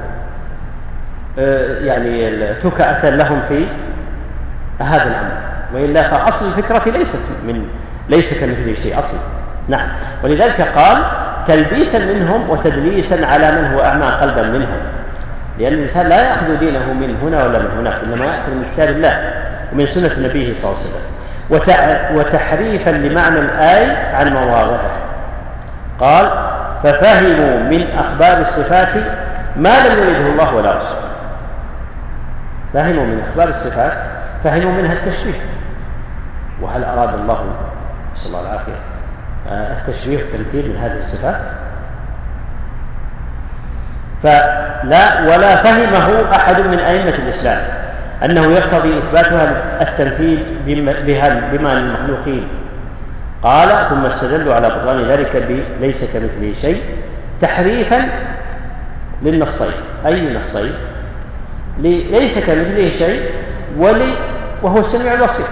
يعني تكأة لهم في هذا الأمر، وإلا فأصل الفكرة ليس كمثله شيء أصلا. نعم، ولذلك قال تلبيسا منهم وتدليسا على من هو أعمى قلبا منهم، لأن الإنسان لا يأخذ دينه من هنا ولا من هناك، إنما يأخذ من كتاب الله ومن سنة نبيه صلى الله عليه وسلم، وتحريفا لمعنى الآية عن مواضعه. قال ففهموا من أخبار الصفات ما لم يرده الله ولا رسوله، فهموا من أخبار الصفات فهموا منها التشبيه، وهل أراد الله صلى الله العافية التشبيه والتمثيل من هذه الصفات؟ فلا، ولا فهمه أحد من أئمة الإسلام أنه يقتضي إثباتها التمثيل بما للمخلوقين. قال ثم استدلوا على بطلان ذلك بليس كمثله شيء تحريفا للنصين. أي نصين؟ ليس كمثله شيء وهو السميع البصير.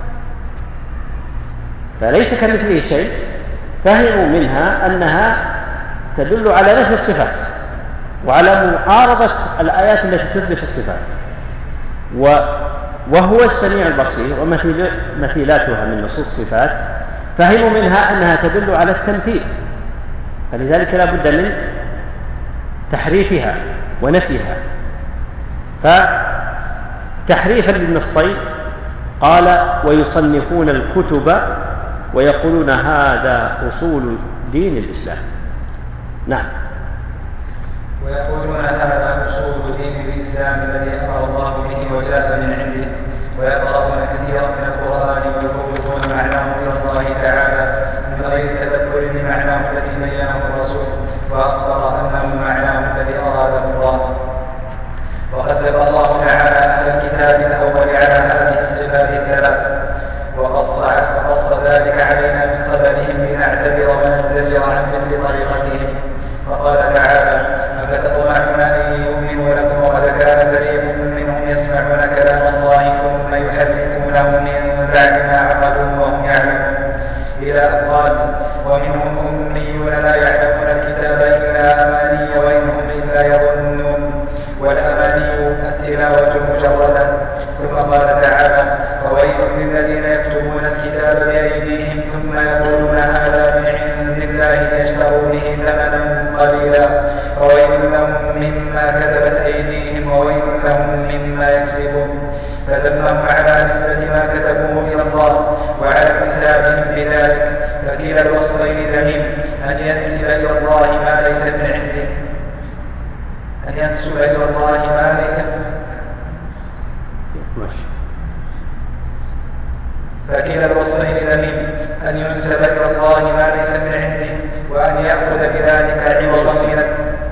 فليس كمثله شيء فهموا منها أنها تدل على نفي الصفات وعلى معارضة الآيات التي تثبت الصفات، وهو السميع البصير ومثيلاتها من نصوص الصفات فهموا منها أنها تدل على التمثيل، فلذلك لا بد من تحريفها ونفيها. فتحريفا للنصين قال ويصنفون الكتب ويقولون هذا أصول دين الإسلام. نعم.
ويقولون هذا أصول دين الإسلام الذي أمر الله به وجاء من عنده، ويقرؤون كثيرا من القرآن ويفوضون معناه إلى الله تعالى من غير تدبر لمعناه الذي بينه الرسول وأخبر أنه معناه الذي أراده الله. وقد ذكر الله تعالى أهل الكتاب الأول على هذه الصفات الثلاث، وقص ذلك علينا من قبلهم لنعتبر وننزجر عن مثل طريقتهم. فقال تعالى أفتطمعون أن يؤمنوا لكم وقد كان فريق منهم يسمعون كلام الله ثم يحرفونه من بعد ما عقلوه وهم يعلمون، إلى أن قال ومنهم أميون لا يعلمون الكتاب إلا أماني وإن هم إلا يظنون والأماني التلاوة مجردا. ثم قال تعالى وويل للذين يكتبون الكتاب بأيديهم ثم يقولون هذا من عند الله ليشتروا به ثمنا قليلا وويل لهم مما كتبت أيديهم وويل لهم مما يكسبون. فذمهم على نسبة ما كتبوه إلى الله وعلى حسابهم بذلك، فكلا الوصفين ذميم أن ينسب إلى الله ما ليس من عنده، أن ينسب إلى الله ما ليس فكلا الوصفين ذميم أن ينسب إلى الله ما ليس من عنده وأن يأخذ بذلك عوضا من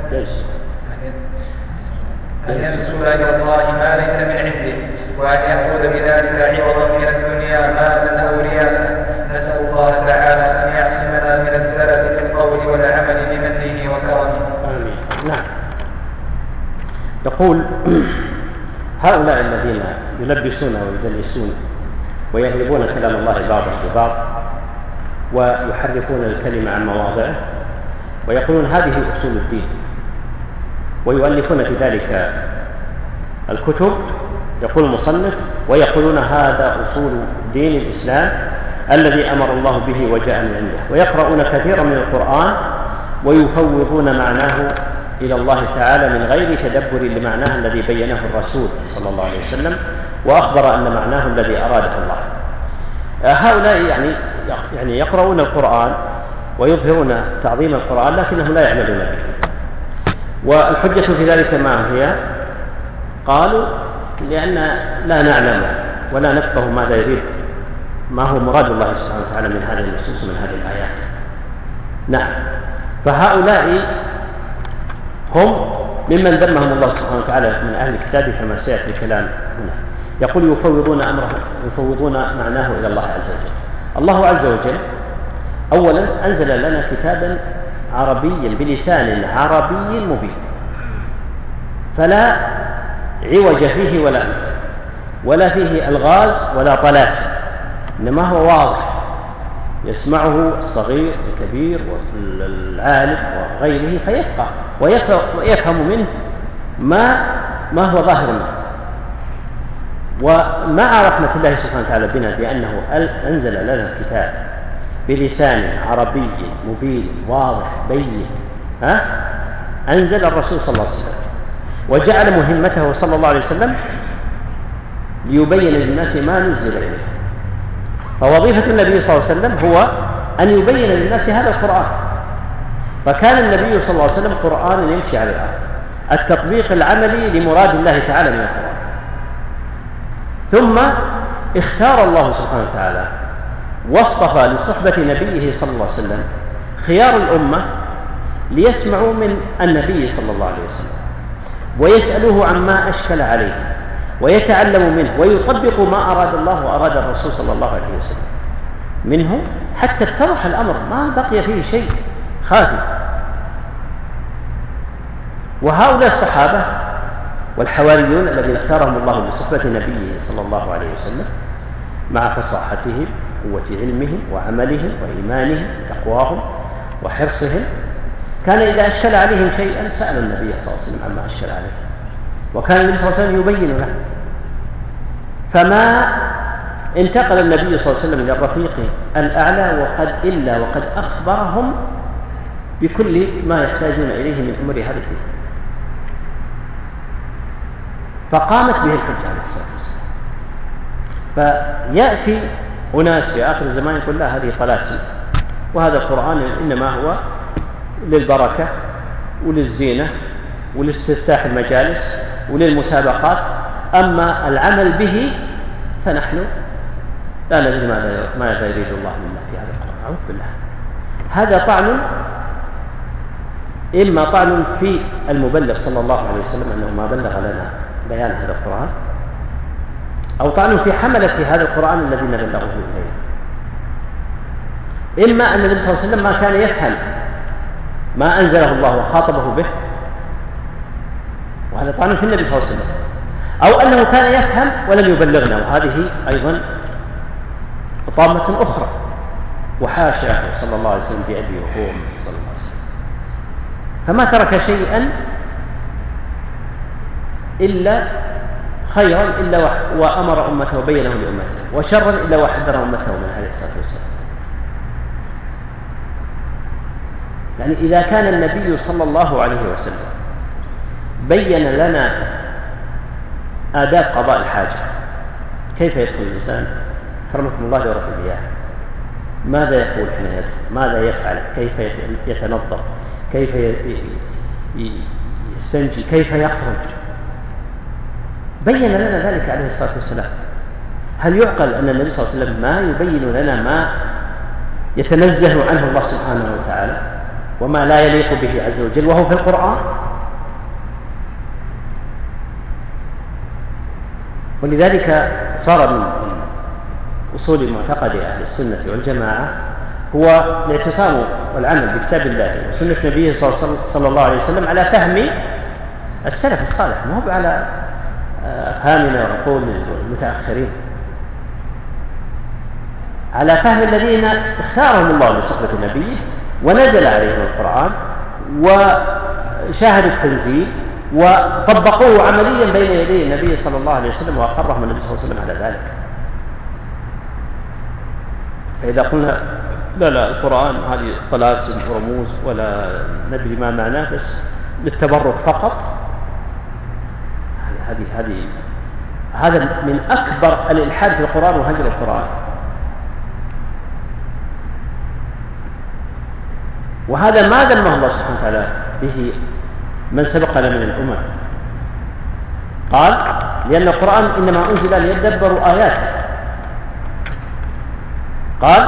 أن ينسب إلى الله ما ليس من عنده وأن يأخذ بذلك عوضا من الدنيا مالا أو رياسة. نسأل الله تعالى أن يعصمنا من الزلل في القول والعمل بمنه وكرمه.
آمين. نعم. يقول هؤلاء الذين يلبسون ويدلسون ويهلبون كلام الله بعضا ببعض ويحرفون الكلمة عن مواضعه ويقولون هذه أصول الدين، ويؤلفون في ذلك الكتب، يقول المصنف ويقولون هذا أصول دين الإسلام الذي أمر الله به وجاء من عنده، ويقرؤون كثيرا من القرآن ويفوضون معناه إلى الله تعالى من غير تدبر لمعناه الذي بينه الرسول صلى الله عليه وسلم وأخبر أن معناه الذي أراده الله. هؤلاء يعني يقرؤون القرآن ويظهرون تعظيم القرآن لكنهم لا يعملون به. والحجة في ذلك ما هي؟ قالوا لأن لا نعلم ولا نفقه ماذا يريد، ما هو مراد الله سبحانه وتعالى من هذه النصوص ومن هذه الآيات. نعم. فهؤلاء هم ممن ذمهم الله سبحانه وتعالى من أهل الكتاب كما سيأتي الكلام هنا. يقول يفوضون أمره، يفوضون معناه إلى الله عز وجل. الله عز وجل أولا أنزل لنا كتابا عربيا بلسان عربي مبين، فلا عوج فيه ولا فيه ألغاز ولا طلاسم، إنما هو واضح يسمعه الصغير والكبير والعالم وغيره فيفقه ويفهم منه ما هو ظاهر منه. ومع رحمة الله سبحانه وتعالى بنا بأنه أنزل لنا الكتاب بلسان عربي مبين واضح بين، أنزل الرسول صلى الله عليه وسلم وجعل مهمته صلى الله عليه وسلم ليبين للناس ما نزل إليه. فوظيفة النبي صلى الله عليه وسلم هو أن يبين للناس هذا القرآن، فكان النبي صلى الله عليه وسلم قرآن يمشي على الأرض، التطبيق العملي لمراد الله تعالى من القرآن. ثم اختار الله سبحانه وتعالى واصطفى لصحبة نبيه صلى الله عليه وسلم خيار الأمة ليسمعوا من النبي صلى الله عليه وسلم ويسألوه عما أشكل عليه ويتعلموا منه ويطبقوا ما أراد الله وأراد الرسول صلى الله عليه وسلم منه حتى اتضح الأمر، ما بقي فيه شيء خافي. وهؤلاء الصحابة والحواريون الذين اختارهم الله لصحبة نبيه صلى الله عليه وسلم مع فصاحتهم قوة علمهم وعملهم وإيمانهم وتقواهم وحرصهم، كان إذا أشكل عليهم شيئا سأل النبي صلى الله عليه وسلم عما أشكل عليه، وكان النبي صلى الله عليه وسلم يبين له. فما انتقل النبي صلى الله عليه وسلم إلى الرفيق الأعلى وقد أخبرهم بكل ما يحتاجون إليه من أمور هذا الدين، فقامت به الحجة عليه الصلاة والسلام. فيأتي أناس في آخر الزمان يقول لا، هذه طلاسم، وهذا القرآن إنما هو للبركة وللزينة ولاستفتاح المجالس وللمسابقات، أما العمل به فنحن لا ندري ماذا يريد الله منا في هذا القرآن. أعوذ بالله. هذا طعن، إما طعن في المبلغ صلى الله عليه وسلم أنه ما بلغ لنا بيان هذا القرآن، أو طعن في حملة هذا القرآن الذين بلغوه إليه. إما أن النبي صلى الله عليه وسلم ما كان يفهم ما أنزله الله وخاطبه به، وهذا طعن في النبي صلى الله عليه وسلم، أو أنه كان يفهم ولم يبلغنا، وهذه أيضا طامة أخرى. وحاشاه صلى الله عليه وسلم بأبي وأمي صلى الله عليه وسلم، فما ترك شيئا إلا خيرا إلا وأمر أمته وبينه لأمته، وشرا إلا وحذر أمته من عليه الصلاة والسلام. يعني إذا كان النبي صلى الله عليه وسلم بين لنا آداب قضاء الحاجة، كيف يدخل الإنسان كرمكم الله دورة المياه، ماذا يقول حين يدخل، ماذا يفعل، كيف يتنظف، كيف يستنجي، كيف يخرج، بين لنا ذلك عليه الصلاة والسلام. هل يعقل أن النبي صلى الله عليه وسلم ما يبين لنا ما يتنزه عنه الله سبحانه وتعالى وما لا يليق به عز وجل وهو في القرآن؟ ولذلك صار من أصول معتقد أهل السنة والجماعة هو الاعتصام والعمل بكتاب الله وسنة نبيه صلى الله عليه وسلم على فهم السلف الصالح، ما هو على أفهامنا وعقول المتأخرين، على فهم الذين اختارهم الله لصحبة نبيه ونزل عليهم القرآن وشاهدوا التنزيل وطبقوه عمليا بين يدي النبي صلى الله عليه وسلم وأقرهم النبي صلى الله عليه وسلم على ذلك. فإذا قلنا لا القرآن هذه طلاسم ورموز ولا ندري ما معناه بس للتبرك فقط، هذا من أكبر الإلحاد في القرآن وهجر القرآن. وهذا ما ذمه الله سبحانه وتعالى به من سبقنا من الأمم، قال لأن القرآن إنما أنزل ليدبروا آياته، قال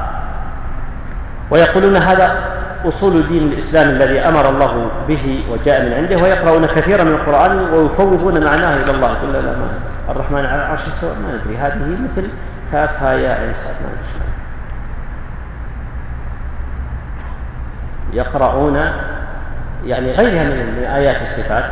ويقولون هذا أصول دين الإسلام الذي أمر الله به وجاء من عنده، ويقرؤون كثيرا من القرآن ويفوضون معناه إلى الله. يقول لا ما الرحمن على العرش استوى، ما ندري، هذه مثل كاف ها يا عين صاد، ما ندري. يقرؤون يعني غيرها من آيات الصفات،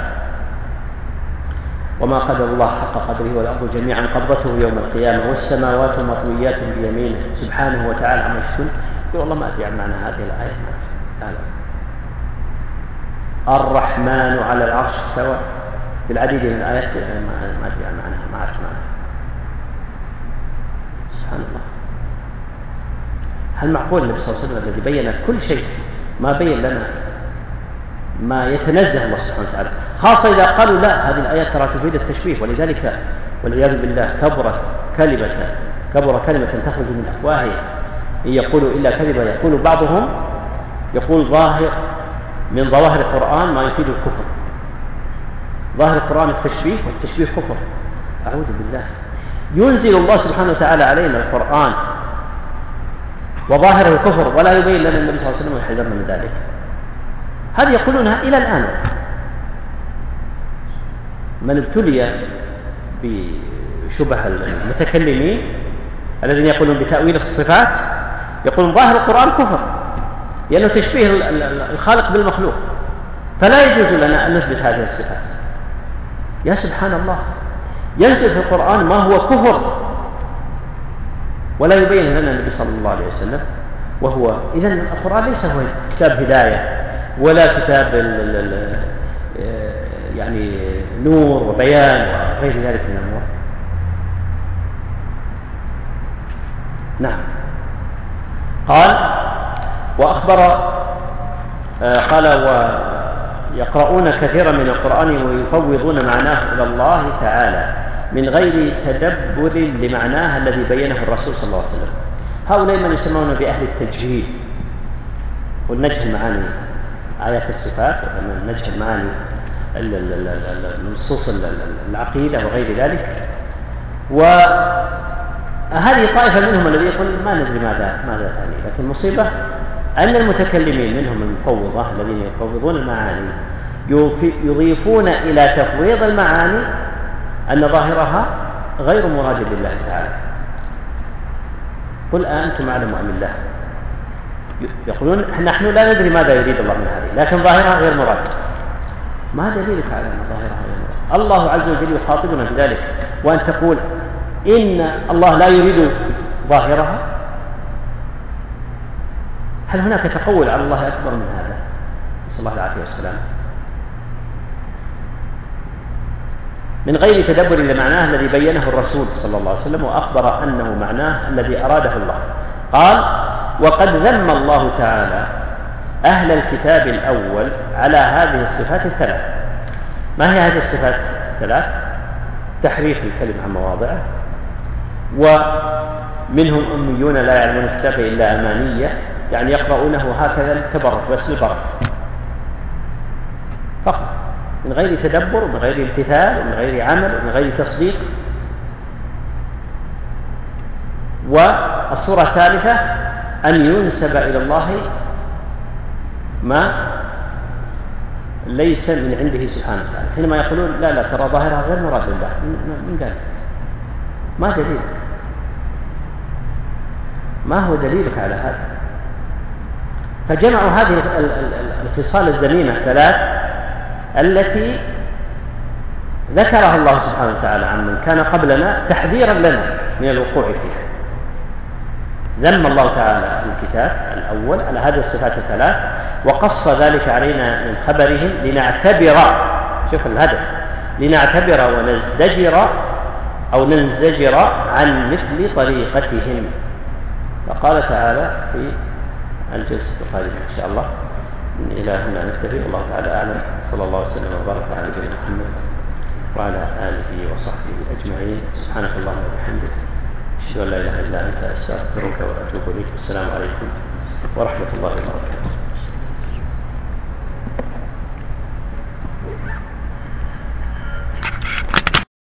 وما قدر الله حق قدره والأرض جميعا قبضته يوم القيامة والسماوات مطويات بيمينه سبحانه وتعالى عما يشركون. يقول والله ما أدري عن معنى هذه الآية، ما أدري. الرحمن على العرش استوى، بالعديد من الآيات ما أدري عن معناها، ما أعرف معناها. سبحان الله. هل معقول النبي صلى الله عليه وسلم الذي بين كل شيء ما بين لنا ما يتنزه الله سبحانه وتعالى، خاصة إذا قالوا لا هذه الآيات ترى تفيد التشبيه، ولذلك والعياذ بالله كبر كلمة تخرج من أفواههم إن يقولوا إلا كذبا. يقول بعضهم يقول ظاهر من ظواهر القرآن ما يفيد الكفر، ظاهر القرآن التشبيه والتشبيه كفر. أعوذ بالله. ينزل الله سبحانه وتعالى علينا القرآن وظاهره الكفر ولا يبين لنا النبي صلى الله عليه وسلم ويحذرنا من ذلك. هذه يقولونها إلى الآن. من ابتلي بشبه المتكلمين الذين يقولون بتأويل الصفات يقولون ظاهر القرآن كفر، لأنه تشبيه الخالق بالمخلوق، فلا يجوز لنا أن نثبت هذه الصفات. يا سبحان الله، ينزل في القرآن ما هو كفر ولا يبين لنا النبي صلى الله عليه وسلم. وهو إذن القرآن ليس هو كتاب هداية ولا كتاب يعني نور وبيان وغير ذلك من الأمور. نعم. قال وأخبر قال ويقرؤون كثيرا من القرآن ويفوضون معناه إلى الله تعالى من غير تدبر لمعناه الذي بينه الرسول صلى الله عليه وسلم. هؤلاء من يسمون بأهل التجهيل والنجهل معاني آيات الصفات ونجهل معاني النصوص العقيدة وغير ذلك. وهذه طائفة منهم الذي يقول ما ندري ماذا تعني، لكن المصيبة أن المتكلمين منهم المفوضة الذين يفوضون المعاني يضيفون إلى تفويض المعاني أن ظاهرها غير مراد لله تعالى. قل أنتم أعلم أم الله؟ يقولون نحن لا ندري ماذا يريد الله من هذه، لكن ظاهرها غير مراد. ما دليلك على أن ظاهرها غير مراد؟ الله عز وجل يخاطبنا بذلك، وأن تقول إن الله لا يريد ظاهرها؟ هل هناك تقول على الله أكبر من هذا؟ نسأل الله العافية والسلام. من غير تدبر لمعناه الذي بينه الرسول صلى الله عليه وسلم وأخبر أنه معناه الذي أراده الله. قال وقد ذم الله تعالى أهل الكتاب الأول على هذه الصفات الثلاث. ما هي هذه الصفات الثلاث؟ تحريف الكلم عن مواضعه، ومنهم أميون لا يعلمون الكتاب إلا أمانية، يعني يقرؤونه هكذا التبرك بس للبركة فقط، من غير تدبر ومن غير امتثال ومن غير عمل ومن غير تصديق. والصورة الثالثة أن ينسب إلى الله ما ليس من عنده سبحانه وتعالى، حينما يقولون لا ترى ظاهرها غير مراد لله. من قال؟ ما دليلك؟ ما هو دليلك على هذا؟ فجمعوا هذه الخصال الذميمة الثلاث التي ذكرها الله سبحانه وتعالى عن من كان قبلنا تحذيرا لنا من الوقوع فيها. ذم الله تعالى الكتاب الأول على هذه الصفات الثلاث وقص ذلك علينا من خبرهم لنعتبر، شوف الهدف، لنعتبر ونزدجر أو ننزجر عن مثل طريقتهم. فقال تعالى في الجلسة القادمة إن شاء الله. إلى هنا نكتفي، والله تعالى أعلم. صلى الله وسلم وبارك على نبينا محمد وعلى آله وصحبه أجمعين. سبحانك اللهم وبحمدك، أشهد أن لا إله إلا أنت، أستغفرك وأتوب إليك. السلام عليكم ورحمة الله وبركاته.